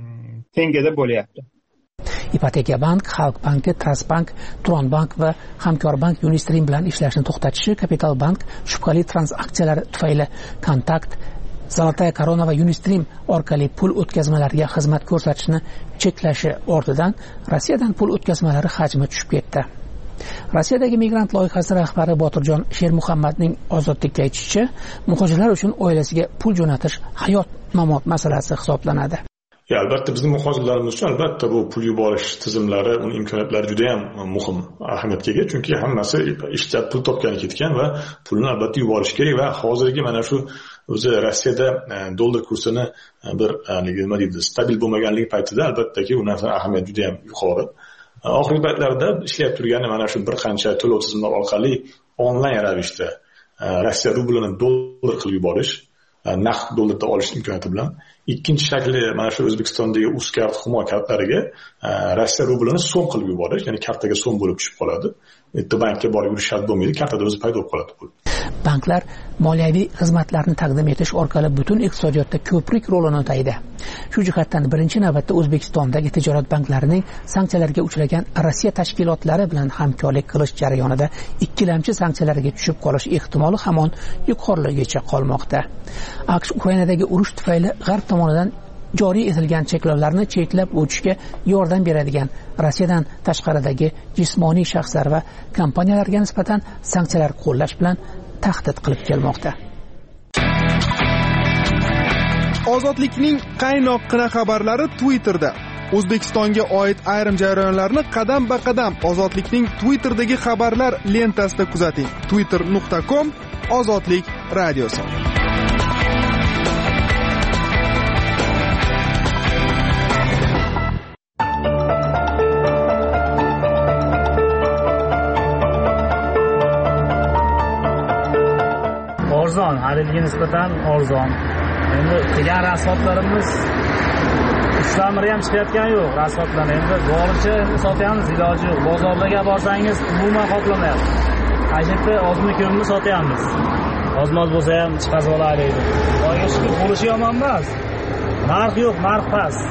tengada bo'lyapti. Ipoteka bank, Xalq banki, Trustbank, Turonbank va Hamkorbank Unistream bilan ishlashni to'xtatishi, Kapital bank shubhali transaksiyalar tufayli Kontakt, Zolotaya Korona va Unistream orqali pul o'tkazmalariga xizmat ko'rsatishni cheklashi ortidan Rossiyadan pul o'tkazmalari hajmi tushib ketdi. Rossiyadagi migrant loyihasi rahbari Botirjon Shermuhammadning ozodlikka aytishicha, muhojirlar uchun oilasiga pul jo'natish hayot-mamot masalasi hisoblanadi. Ya, albatta bizning muhojirlarimiz uchun albatta bu pul yuborish tizimlari, uning imkoniyatlari juda ham muhim, ahamiyatga ega, chunki hammasi ishlab pul topgani ketgan va pulni albatta yuborish kerak va hozirgi mana shu o'zi Rossiyada dollar kursini bir nima deydi, stabil bo'lmaganligi paytida albattaki u narsa ahamiyati juda ham yuqori. Oxirgi paytlarda ishlab turgani mana shu bir qancha to'lov tizimlari orqali onlayn ravishda Rossiya rublini dollar qilib yuborish, naqd dollarda olish imkoniyati bilan. Ikkinchi shakli mana shu O'zbekistondagi Uzkart Humo kartalariga Rossiya rublini so'm qilib yuborish, ya'ni kartaga so'm bo'lib tushib qoladi. Bitta bankka borib yurish shart bo'lmaydi, kartada o'zi paydo bo'lib qoladi pul. Banklar moliyaviy xizmatlarni taqdim etish orqali butun iqtisodiyotda ko'prik rolini o'taydi. Shu jihatdan birinchi navbatda O'zbekistondagi tijorat banklarining sanksiyalarga uchragan Rossiya tashkilotlari bilan hamkorlik qilish jarayonida ikkilamchi sanksiyalarga tushib qolish ehtimoli hamon yuqoriligicha qolmoqda. AQSh Ukrainadagi urush tufayli G'arb tomonidan joriy etilgan cheklovlarni cheklab o'tishga yordam beradigan Rossiyadan tashqaridagi jismoniy shaxslar va kompaniyalarga nisbatan sanksiyalar qo'llash bilan tahdid qilib kelmoqda. Ozodlikning qaynoqqina xabarlari Twitterda. O'zbekistonga oid ayrim jarayonlarni qadam-ba-qadam Ozodlikning Twitter'dagi xabarlar lentasida kuzating. twitter nuqta com Ozodlik radiosi. Arzon, haliga nisbatan arzon. Endi qilgan rasvotlarimiz ishlamiri ham chiqayotgani yo'q, rasvotlar endi boricha sotyapmiz, iloji yo'q. Bozorlarga borsangiz umuman qoplamayapti. Ajabda ozmi ko'mni sotyapmiz. Ozmoz bo'lsa ham chiqazib olaylik. Xudoga shukr, bo'lishi yomon emas. Narx yo'q, narx past.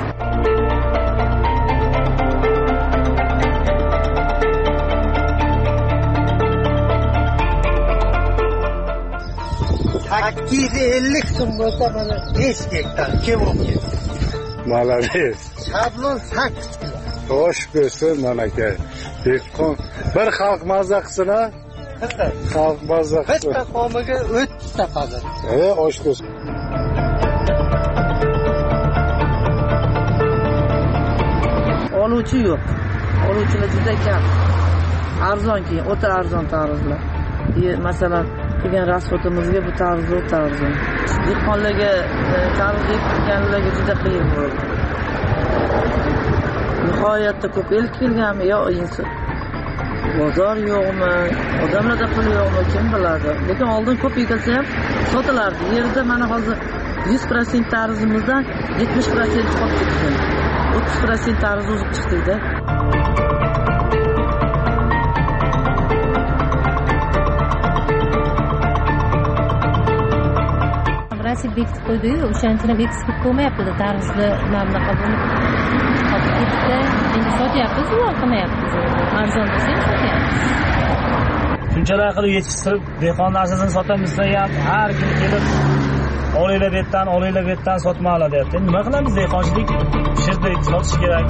sakkiz yuz ellik so'm bo'lsa mana besh gektar kim o'qiydi? Malades. Shablon sakkiz kilo. Xo'sh bo'lsin manaka. Dehqon bir xalq mazza qilsin a? Xalq mazza qilsin. Bitta xomiga o'ttiz ta qazir. E, osh bo'lsin. Oluvchi yo'q. Oluvchilar juda kam. Arzon keyin, o'ta arzon tarzlar. Masalan, qilgan rasvotimizga bu tarz o'ta arzon. Dehqonlarga tarz ekkanlarga juda qiyin bo'ldi. Nihoyatda ko'p el kelganmi yo inson. Bozor yo'qmi, odamlarda pul yo'qmi, kim biladi. Lekin oldin ko'p ekilsa ham sotilardi. Yerda mana hozir yuz foiz tarzimizdan yetmish foiz qolib ketdi. o'ttiz foiz tarz o'zib chiqdi-da. Rossiya bekitib qo'ydi-yu, o'shanchani bekitib qo'ymayapti-da, tarzni mamlaqa bo'lib qolib ketdi. Endi sotyapmiz, ular qilmayapmiz. Arzon bo'lsa ham sotyapmiz. Shunchalar qilib yetishtirib, dehqon narsasini sotamizda ham har kim kelib olinglar bu yerdan, olinglar bu yerdan sotmoqlar deyapti. Endi nima qilamiz, dehqonchilik shirda sotish kerak.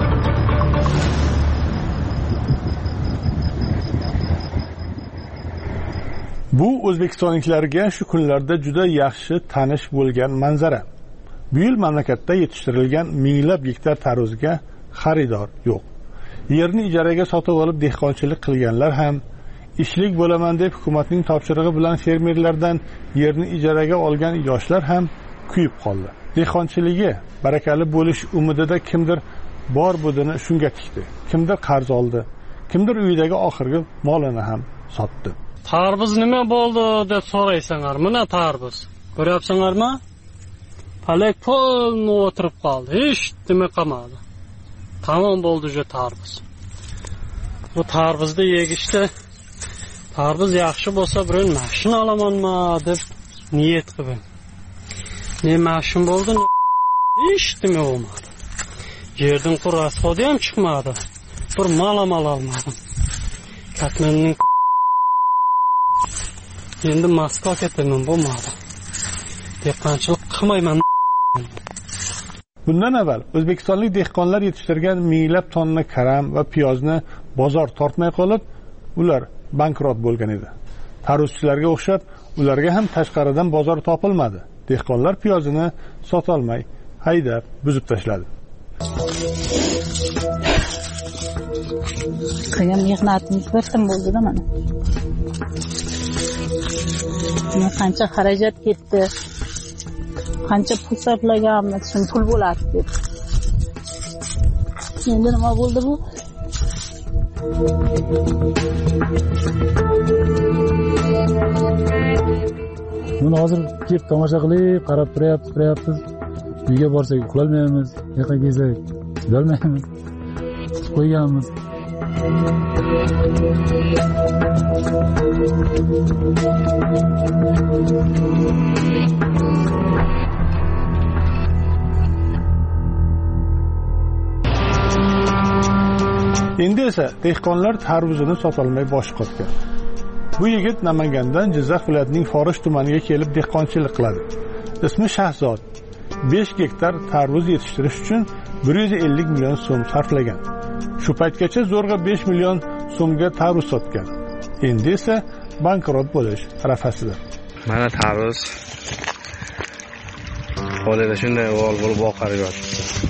Bu o'zbekistonliklarga shu kunlarda juda yaxshi tanish bo'lgan manzara. Bu yil mamlakatda yetishtirilgan minglab gektar tarvuzga xaridor yo'q. Yerni ijaraga sotib olib dehqonchilik qilganlar ham ishlik bo'laman deb hukumatning topshirig'i bilan fermerlardan yerni ijaraga olgan yoshlar ham kuyib qoldi. Dehqonchiligi barakali bo'lish umidida kimdir bor budini shunga tikdi. Kimdir qarz oldi, kimdir uyidagi oxirgi molini ham sotdi. Tarvuz nima bo'ldi deb so'raysanglar, mana tarvuz. Ko'ryapsizlarmi? Palak polni o'tirib qoldi. Hech nima qolmadi. Tamom bo'ldi ju tarvuz. Bu tarvuzni yegishda tarvuz yaxshi bo'lsa, bir mashina olamanmi deb niyat qildim. Ne mashina bo'ldi, hech nima bo'lmadi. Yerdan rasxodi ham chiqmadi. Bir mal ham ololmadim. Katmanning endi Moskva ketaman bo'lmadi. Dehqonchilik qilmayman. Bundan avval o'zbekistonlik dehqonlar yetishtirgan minglab tonna karam va piyozni bozor tortmay qolib, ular bankrot bo'lgan edi. Tarvuzchilarga o'xshab, ularga ham tashqaridan bozor topilmadi. Dehqonlar piyozini sota olmay, haydab, buzib tashladi. Qilgan mehnatimiz bir tim bo'ldi-da mana. Mana qancha xarajat ketdi. Qancha pul sarflaganmiz, shun pul bo'ladi deb. Endi nima bo'ldi bu? Buni hozir kelib tomosha qilib, qarab turayapmiz, turayapmiz. Uyga borsak uxlolmaymiz, yoqqa kelsak uxlolmaymiz. Qo'yganmiz. Endi esa dehqonlar tarvuzini sotolmay bosh qotgan. Bu yigit Namangandan Jizzax viloyatining Forish tumaniga kelib dehqonchilik qiladi. Ismi Shahzod. besh gektar tarvuz yetishtirish uchun bir yuz ellik million so'm sarflagan. Shu paytgacha zo'rg'a besh million so'mga tarvuz sotgan. Endi esa bankrot bo'lish arafasida. Mana tarvuz qo'lida shunday o'g'il bo'lib oqarib yotibdi.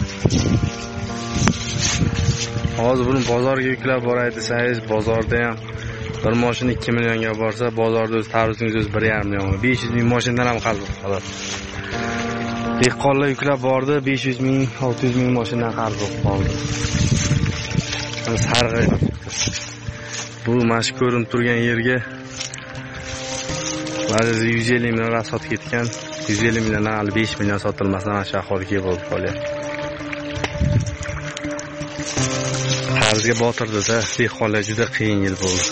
Hozir buni bozorga yuklab boray desangiz, bozorda ham bir mashina ikki millionga borsa, bozorda o'z tarvuzingiz o'zi bir yarim million. besh yuz ming mashinadan ham qarz qoladi. Dehqonlar yuklab bordi, besh yuz ming, olti yuz ming mashinadan qarz qoldi. Sarg'i. Bu mashq ko'rinib turgan yerga ba'zi yuz ellik million rasot ketgan. yuz ellik milliondan hali besh million sotilmasdan ana shu ahvolga bo'lib qolyapti. Qarzga botirdi-da, dehqonlar juda qiyin yil bo'ldi.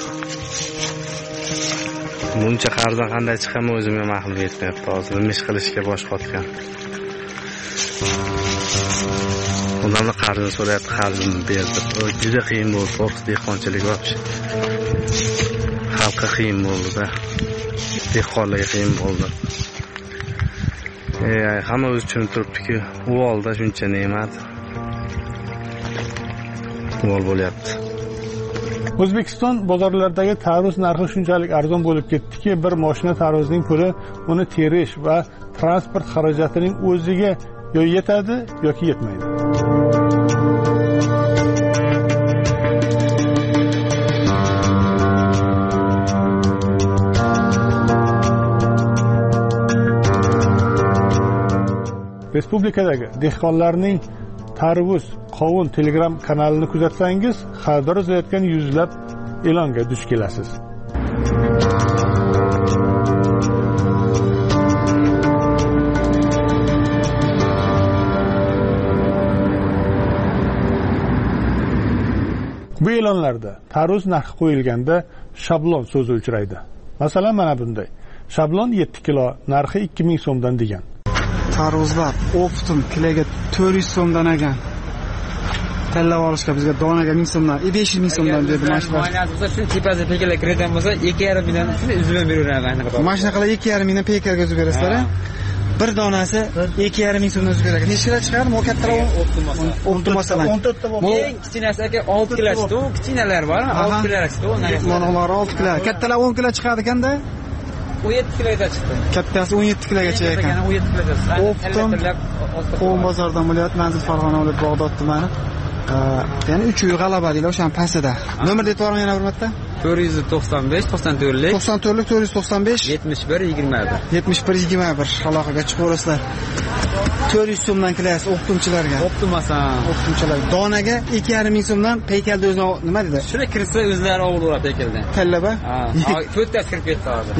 Buncha qarzdan qanday chiqaman o'zim ham aqlim yetmayapti. Hozir nima ish qilishga bosh qotgan. Odamlar qarzini so'rayapti, qarzimni berdi. Juda qiyin bo'ldi, to'g'risi dehqonchilik vobshe. Xalqqa qiyin bo'ldi-da. Dehqonlarga qiyin bo'ldi. Ey, hamma o'zi tushunib turibdi-ku, u olda shuncha ne'mat. Mol bo'lyapti. O'zbekiston bozorlaridagi tarvuz narxi shunchalik arzon bo'lib ketdiki, bir mashina tarvuzning puli uni terish va transport xarajatining o'ziga yo yetadi yoki yetmaydi. Respublikadagi dehqonlarning tarvuz, qovun Telegram kanalini kuzatsangiz, xaridor izlayotgan yuzlab e'longa duch kelasiz. Bu e'lonlarda tarvuz narxi qo'yilganda shablon so'zi uchraydi. Masalan, mana bunday. Shablon yetti kilo, narxi ikki ming so'mdan degan. Tarvuzlar optim kiloga to'rt yuz so'mdan ekan. Tanlab olishga bizga donaga ming so'mdan, besh yuz ming so'mdan berdi mashina. Foyinasi bo'lsa, shu tepasida pekalar kiradigan bo'lsa, ikki yarim mingdan shuni uzilib beraveraman. Mashina qilib ikki yarim mingdan pekarga uzib berasizlar. Bir donasi ikki yarim ming so'mdan uzib beradi. Nechta chiqadi? Mo kattaroq optim masalan. o'n to'rtta bo'lib. Eng kichkinasi aka olti kilo chiqdi. U kichkinalar bor, olti kilo chiqdi. Monolar olti kilo. Kattalar o'n kilo chiqadi ekanda. o'n yetti kiloga chiqdi. Kattasi o'n yetti kilogacha ekan. o'n yetti kiloga. Optim Qo'm bozoridan viloyat Manzil Farg'ona viloyat Bag'dod tumani. Ya'ni uch uy g'alaba deylar, o'shaning pastida. Nomerni aytib beraman yana bir marta. to'rt yuz to'qson besh to'qson to'rtlik to'qson to'rtlik to'rt yuz to'qson besh yetmish bir yigirma bir yetmish bir yigirma bir aloqaga chiqaverasizlar. to'rt yuz so'mdan kelaysiz o'qituvchilarga. O'qitmasan. O'qituvchilar. Donaga ikki yarim ming so'mdan paykalda o'zini nima dedi? Shuna kirsa o'zlari olaveradi paykaldan. Tallaba? Ha, to'rtta kirib ketdi hozir.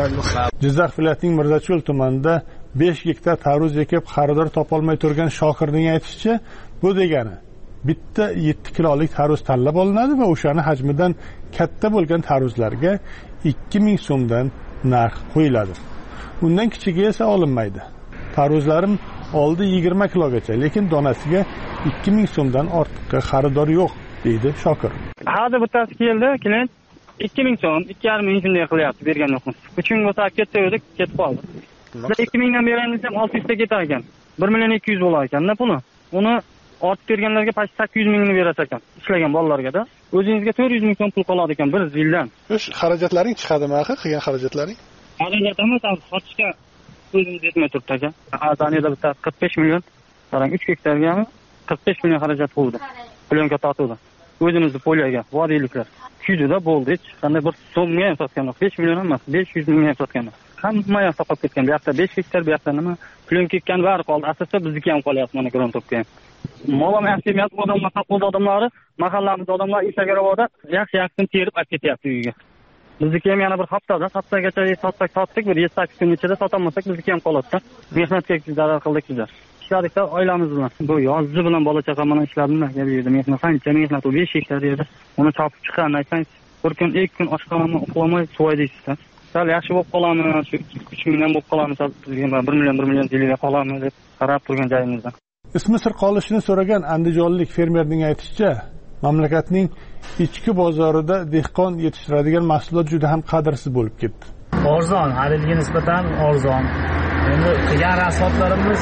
Jizzax viloyatining Mirzacho'l tumanida besh gektar tarvuz ekib xaridor topolmay turgan Shokirning aytishicha, bu degani bitta yetti kilolik tarvuz tanlab olinadi va o'shani hajmidan katta bo'lgan tarvuzlarga ikki ming so'mdan narx qo'yiladi. Undan kichigi esa olinmaydi. Tarvuzlarim oldi yigirma kilogacha, lekin donasiga ikki ming so'mdan ortiqqa xaridor yo'q, deydi Shokir. Hozir bittasi keldi, klient ikki ming so'm, ikki yarim ming shunday qilyapti bergan yo'qmiz. uch ming bo'lsa ketaverdik, ketib qoldi. Sizlar ikki mingdan berganingiz ham olti yuzta ketar ekan. bir million ikki yuz bo'lar ekanda puli. Uni ortib berganlarga past sakkiz yuz mingni berar ekan, ishlagan bolalarga-da. O'zingizga to'rt yuz ming so'm pul qoladi ekan bir yildan. O'sh xarajatlaring chiqadimi, axir qilgan xarajatlaring? Xarajatimiz sotishga o'zimiz yetmay turibdi aka. Azaniyada bitta qirq besh million, qarang uch gektargami qirq besh million xarajat bo'ldi. Plyonka tortuvdi. O'zimizni polyaga, vodiyliklar. Kuyda bo'ldi, hech qanday bir so'mga ham sotgan yo'q. besh million emas, besh yuz mingga ham sotgan. Hamma yoq sotib ketgan. Bu yoqda besh gektar, bu yoqda nima? Plyonka ketgan bari qoldi. Asosda bizniki ham qolyapti mana gron topgan. Molam yaxshi emas, odamlar saqlov odamlari, mahallamizda odamlar Ishagarovoda yaxshi-yaxshisini terib olib ketyapti uyga. Bizniki ham yana bir haftada, haftagacha sotsak sotdik, bir yetti sakkiz kun ichida sotolmasak bizniki ham qoladi-da. Mehnatga zarar qildik bizlar. Ishladikda oilamiz bilan. Bu yozgi bilan bola chaqam bilan ishladim-da, bu yerda mehnat qancha mehnat, besh gektar yerda. Uni chopib chiqqandan keyin bir kun, ikki kun oshqolamni uxlamay suvaydingizda. Sal yaxshi bo'lib qolamiz, shu uch million bo'lib qolamiz, bir million bir million yilga qolamiz deb qarab turgan joyimizda. Ismi sir qolishini so'ragan andijonlik fermerning aytishicha, mamlakatning ichki bozorida dehqon yetishtiradigan mahsulot juda ham qadrsiz bo'lib ketdi. Arzon, haliga nisbatan arzon. Endi qilgan rasvotlarimiz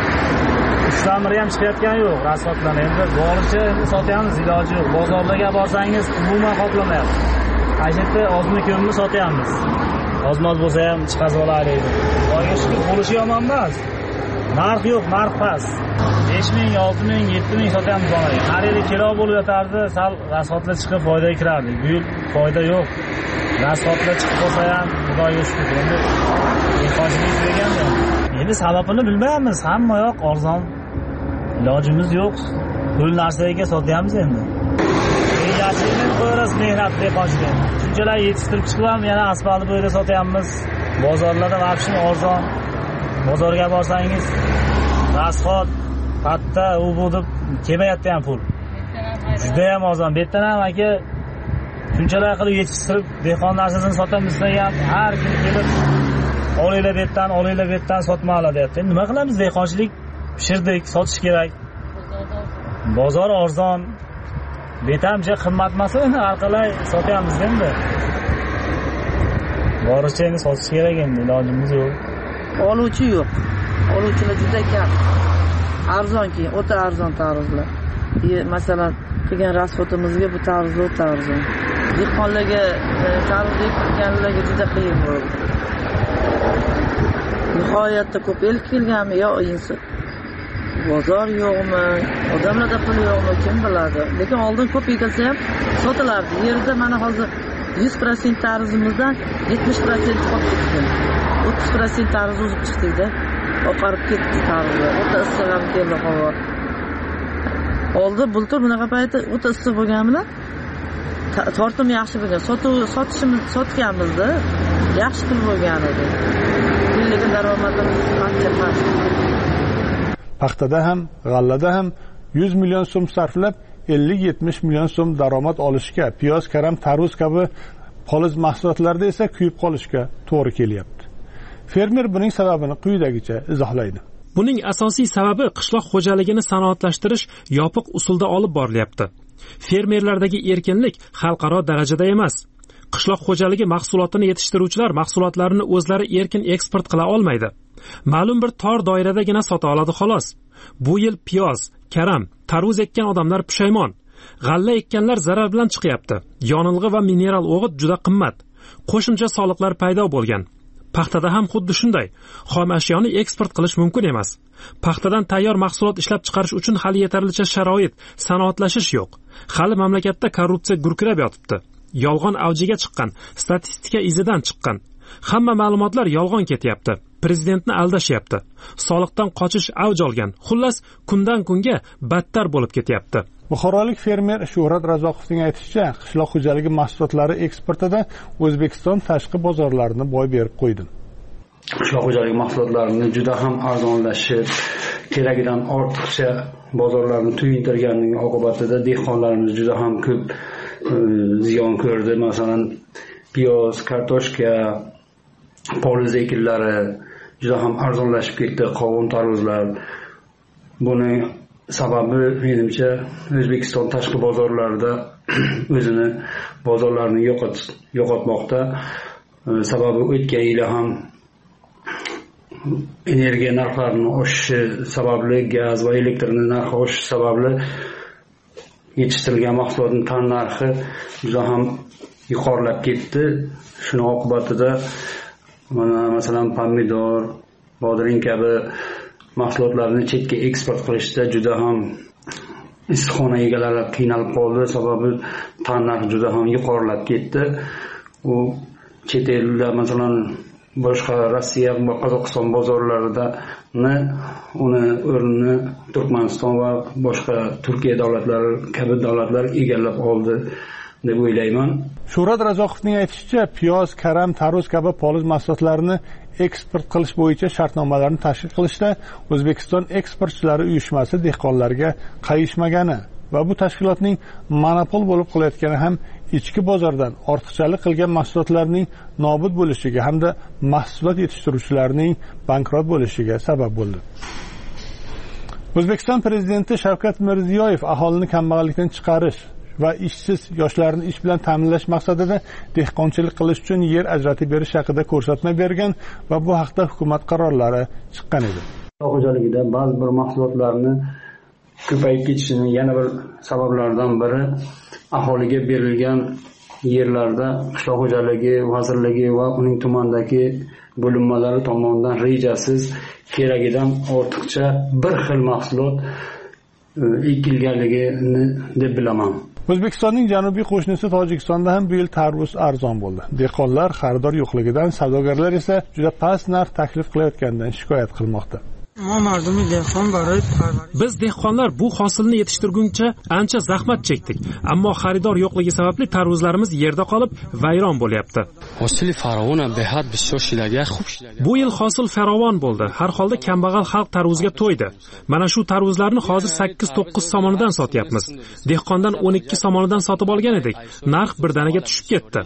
ishlamiri ham chiqayotgani yo'q, rasvotlar endi boricha sotyapmiz, iloji yo'q. Bozorlarga borsangiz umuman qoplamayapti. Aytdi, ozmi ko'mni sotyapmiz. Ozmoz bo'lsa ham chiqazib olaylik. Xudoga shukr, bo'lishi yomon emas. Narx yo'q, narx past. besh ming, olti ming, yetti ming sotyapmiz onaga. Har yili kilo bo'lib yotardi, sal rasvotlar chiqib foydaga kirardi. Bu yil foyda yo'q. Rasvotlar chiqib qolsa ham Xudoga shukr. Endi dehqonchilik deganda, endi sababini bilmaymiz. Hamma yoq arzon. Ilojimiz yo'q. Pul narsaga sotyapmiz endi. Yaxshilikni qo'yamiz mehnat dehqonchilik. Shunchalar yetishtirib chiqib ham yana asfalt bo'yida sotyapmiz. Bozorlarda vaqtin arzon. Bozorga borsangiz rasxot, patta, u bu deb kelmayapti ham pul. Juda ham arzon. Bu yerdan ham aka shunchalar qilib yetishtirib dehqon narsasini sotamiz degan har kim kelib olinglar bu yerdan, olinglar bu yerdan sotmoqlar deyapti. Nima qilamiz? Dehqonchilik pishirdik, sotish kerak. Bozor arzon. Betamcha qimmat emas, endi har qalay sotyapmiz endi. Boricha endi sotish kerak endi, ilojimiz yo'q. Oluvchi yo'q. Oluvchilar juda kam. Arzonki, o'ta arzon tarvuzlar. Masalan, qilgan rasvotimizga bu tarvuz o'ta arzon. Dehqonlarga tarvuz ekkanlarga juda qiyin bo'ldi. Nihoyatda ko'p el kelganmi yo inson. Bozor yo'qmi, odamlarda pul yo'qmi, kim biladi. Lekin oldin ko'p ekilsa ham sotilardi. Yerda mana hozir yuz foiz tarvuzimizdan yetmish foiz qolib ketdi. o'ttiz foiz tarvuz o'zib chiqdi-da. Oqarib ketdi tarvuzlar. O'ta issiq ham keldi havo. Oldi bultur bunaqa payti o'ta issiq bo'lgan bilan tortim yaxshi bo'lgan. Sotuv sotishimiz sotganmizda yaxshi pul bo'lgan edi. Yillik daromadimiz qancha past. Paxtada ham, g'allada ham yuz million so'm sarflab ellik yetmish million so'm daromad olishga, piyoz, karam, tarvuz kabi poliz mahsulotlarda esa kuyib qolishga to'g'ri kelyapti. Fermer buning sababini quyidagicha izohlaydi. Buning asosiy sababi qishloq xo'jaligini sanoatlashtirish yopiq usulda olib borilyapti. Fermerlardagi erkinlik xalqaro darajada emas. Qishloq xo'jaligi mahsulotini yetishtiruvchilar mahsulotlarini o'zlari erkin eksport qila olmaydi. Ma'lum bir tor doiradagina sota oladi xolos. Bu yil piyoz, karam, tarvuz ekkan odamlar pushaymon. G'alla ekkanlar zarar bilan chiqyapti. Yonilg'i va mineral o'g'it juda qimmat. Qo'shimcha soliqlar paydo bo'lgan. Paxtada ham xuddi shunday. Xom ashyoni eksport qilish mumkin emas. Paxtadan tayyor mahsulot ishlab chiqarish uchun hali yetarlicha sharoit, sanoatlashish yo'q. Hali mamlakatda korrupsiya gurkirab yotibdi. yolg'on avjiga chiqqan, statistika izidan chiqqan. Hamma ma'lumotlar yolg'on ketyapti. Prezidentni aldashyapti. Soliqdan qochish avj olgan. Xullas, kundan kunga battar bo'lib ketyapti. Buxorolik fermer Shuhrat Razoqovning aytishicha, qishloq xo'jaligi mahsulotlari eksportida O'zbekiston tashqi bozorlarini boy berib qo'ydi. Qishloq xo'jaligi mahsulotlarini juda ham arzonlashib, keragidan ortiqcha bozorlarni to'yintirganning oqibatida dehqonlarimiz juda ham ko'p ziyon ko'rdi. Masalan, piyoz, kartoshka, poliz ekinlari juda ham arzonlashib ketdi, qovun, tarvuzlar. Buni sababi menimcha O'zbekiston tashqi bozorlarida o'zini bozorlarini yo'qotmoqda. Sababi o'tgan yil ham energiya narxlarining oshishi sababli, gaz va elektrning narxi oshishi sababli yetishtirilgan mahsulotning tan narxi juda ham yuqorilab ketdi. Shuning oqibatida mana masalan pomidor, bodring kabi mahsulotlarni chetga eksport qilishda juda ham issiqxona egalari qiynalib qoldi. Sababi tan narxi juda ham yuqorilab ketdi. U chet elda masalan boshqa Rossiya va Qozog'iston bozorlarida uni o'rnini Turkmaniston va boshqa Turkiya davlatlari kabi davlatlar egallab oldi deb o'ylayman. Shuhrat Razoqovning aytishicha, piyoz, karam, tarvuz kabi poliz mahsulotlarini eksport qilish bo'yicha shartnomalarni tashkil qilishda O'zbekiston eksportchilari uyushmasi dehqonlarga qayishmagani va bu tashkilotning monopol bo'lib qolayotgani ham ichki bozordan ortiqchalik qilgan mahsulotlarning nobud bo'lishiga hamda mahsulot yetishtiruvchilarning bankrot bo'lishiga sabab bo'ldi. O'zbekiston prezidenti Shavkat Mirziyoyev aholini kambag'allikdan chiqarish va ishsiz yoshlarni ish bilan ta'minlash maqsadida dehqonchilik qilish uchun yer ajratib berish haqida ko'rsatma bergan va bu haqda hukumat qarorlari chiqqan edi. Qishloq xo'jaligida ba'zi bir mahsulotlarni ko'payib ketishining yana bir sabablaridan biri aholiga berilgan yerlarda qishloq xo'jaligi vazirligi va uning tumandagi bo'linmalari tomonidan rejasiz keragidan ortiqcha bir xil mahsulot ekilganligini deb bilaman. O'zbekistonning janubiy qo'shnisi Tojikistonda ham bu yil tarvuz arzon bo'ldi. Dehqonlar xaridor yo'qligidan, savdogarlar esa juda past narx taklif qilayotganidan shikoyat qilmoqda. Biz dehqonlar bu hosilni yetishtirguncha ancha zahmat chekdik, ammo xaridor yo'qligi sababli tarvuzlarimiz yerda qolib vayron bo'lyapti. Bu yil hosil farovon bo'ldi. Har holda kambag'al xalq tarvuzga to'ydi. Mana shu tarvuzlarni hozir sakkiz to'qqiz somonidan sotyapmiz. Dehqondan o'n ikki somonidan sotib olgan edik. Narx birdaniga tushib ketdi.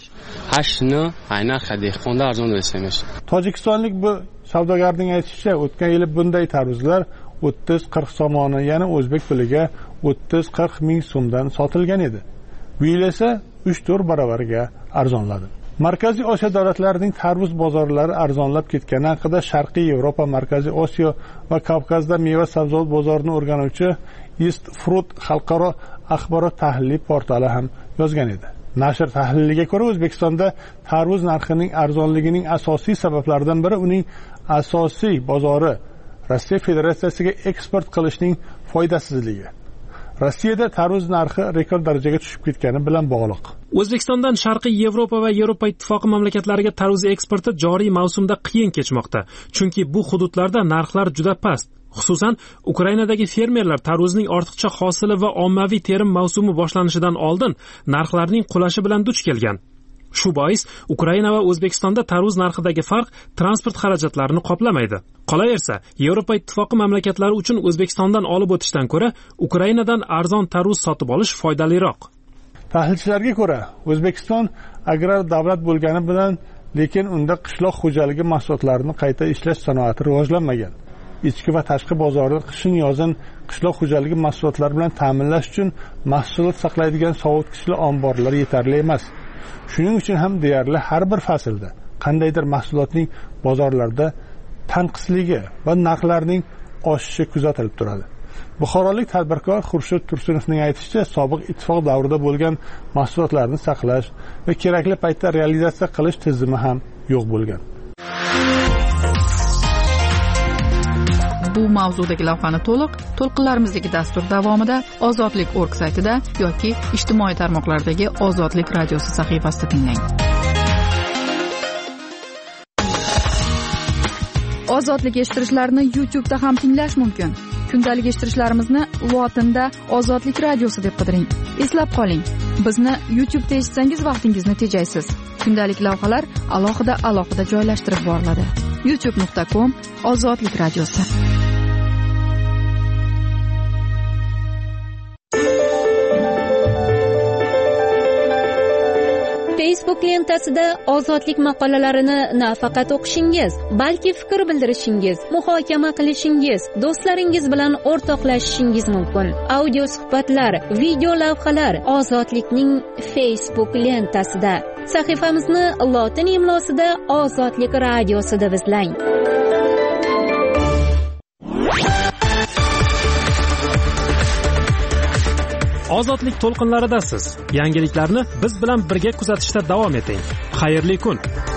Tojikistonlik bu savdogarning aytishicha, o'tgan yili bunday tarvuzlar o'ttiz qirq somoni, ya'ni o'zbek puliga o'ttiz qirq ming so'mdan sotilgan edi. Bu yil esa uch to'rt barobarga arzonladi. Markaziy Osiyo davlatlarining tarvuz bozorlari arzonlab ketgani haqida Sharqiy Yevropa, Markaziy Osiyo va Kavkazda meva sabzavot bozorini o'rganuvchi East Fruit xalqaro axborot tahliliy portali ham yozgan edi. Nashr tahliliga ko'ra, O'zbekistonda tarvuz narxining arzonligining asosiy sabablaridan biri uning asosiy bozori Rossiya Federatsiyasiga eksport qilishning foydasizligi. Rossiyada tarvuz narxi rekord darajaga tushib ketgani bilan bog'liq. O'zbekistondan Sharqiy Yevropa va Yevropa ittifoqi mamlakatlariga tarvuz eksporti joriy mavsumda qiyin kechmoqda, chunki bu hududlarda narxlar juda past. Xususan, Ukrainadagi fermerlar tarvuzning ortiqcha hosili va ommaviy terim mavsumi boshlanishidan oldin narxlarning qulashi bilan duch kelgan. Shu bois Ukraina va O'zbekistonda tarvuz narxidagi farq transport xarajatlarini qoplamaydi. Qolaversa, Yevropa ittifoqi mamlakatlari uchun O'zbekistondan olib o'tishdan ko'ra Ukrainadan arzon tarvuz sotib olish foydaliroq. Tahlilchilarga ko'ra, O'zbekiston agrar davlat bo'lgani bilan, lekin unda qishloq xo'jaligi mahsulotlarini qayta ishlash sanoati rivojlanmagan. Ichki va tashqi bozorni qishin-yozin qishloq xo'jaligi mahsulotlari bilan ta'minlash uchun mahsulot saqlaydigan sovutgichli omborlar yetarli emas. Shuning uchun ham deyarli har bir faslda qandaydir mahsulotning bozorlarda tanqisligi va narxlarning oshishi kuzatilib turadi. Buxorolik tadbirkor Xurshid Tursunovning aytishicha, sobiq ittifoq davrida bo'lgan mahsulotlarni saqlash va kerakli paytda realizatsiya qilish tizimi ham yo'q bo'lgan. Bu mavzudagi lavhani to'liq to'lqinlarimizdagi dastur davomida ozodlik точка org saytida yoki ijtimoiy tarmoqlardagi Ozodlik radiosi sahifasida tinglang. Ozodlik eshittirishlarni YouTube da ham tinglash mumkin. Kundalik eshittirishlarimizni lotinda Ozodlik radiosi deb qidiring. Eslab qoling, bizni YouTube da eshitsangiz vaqtingizni tejaysiz. Kundalik lavhalar alohida alohida joylashtirib boriladi. youtube nuqta com Ozodlik radiosi. Facebook lentasida Ozodlik maqolalarini nafaqat o'qishingiz, balki fikr bildirishingiz, muhokama qilishingiz, do'stlaringiz bilan o'rtoqlashishingiz mumkin. Audio suhbatlar, video lavhalar Ozodlikning Facebook lentasida. Sahifamizni lotin imlosida Ozodlik radiosi deb izlang. Ozodlik to'lqinlaridasiz. Yangiliklarni biz bilan birga kuzatishda davom eting. Xayrli kun.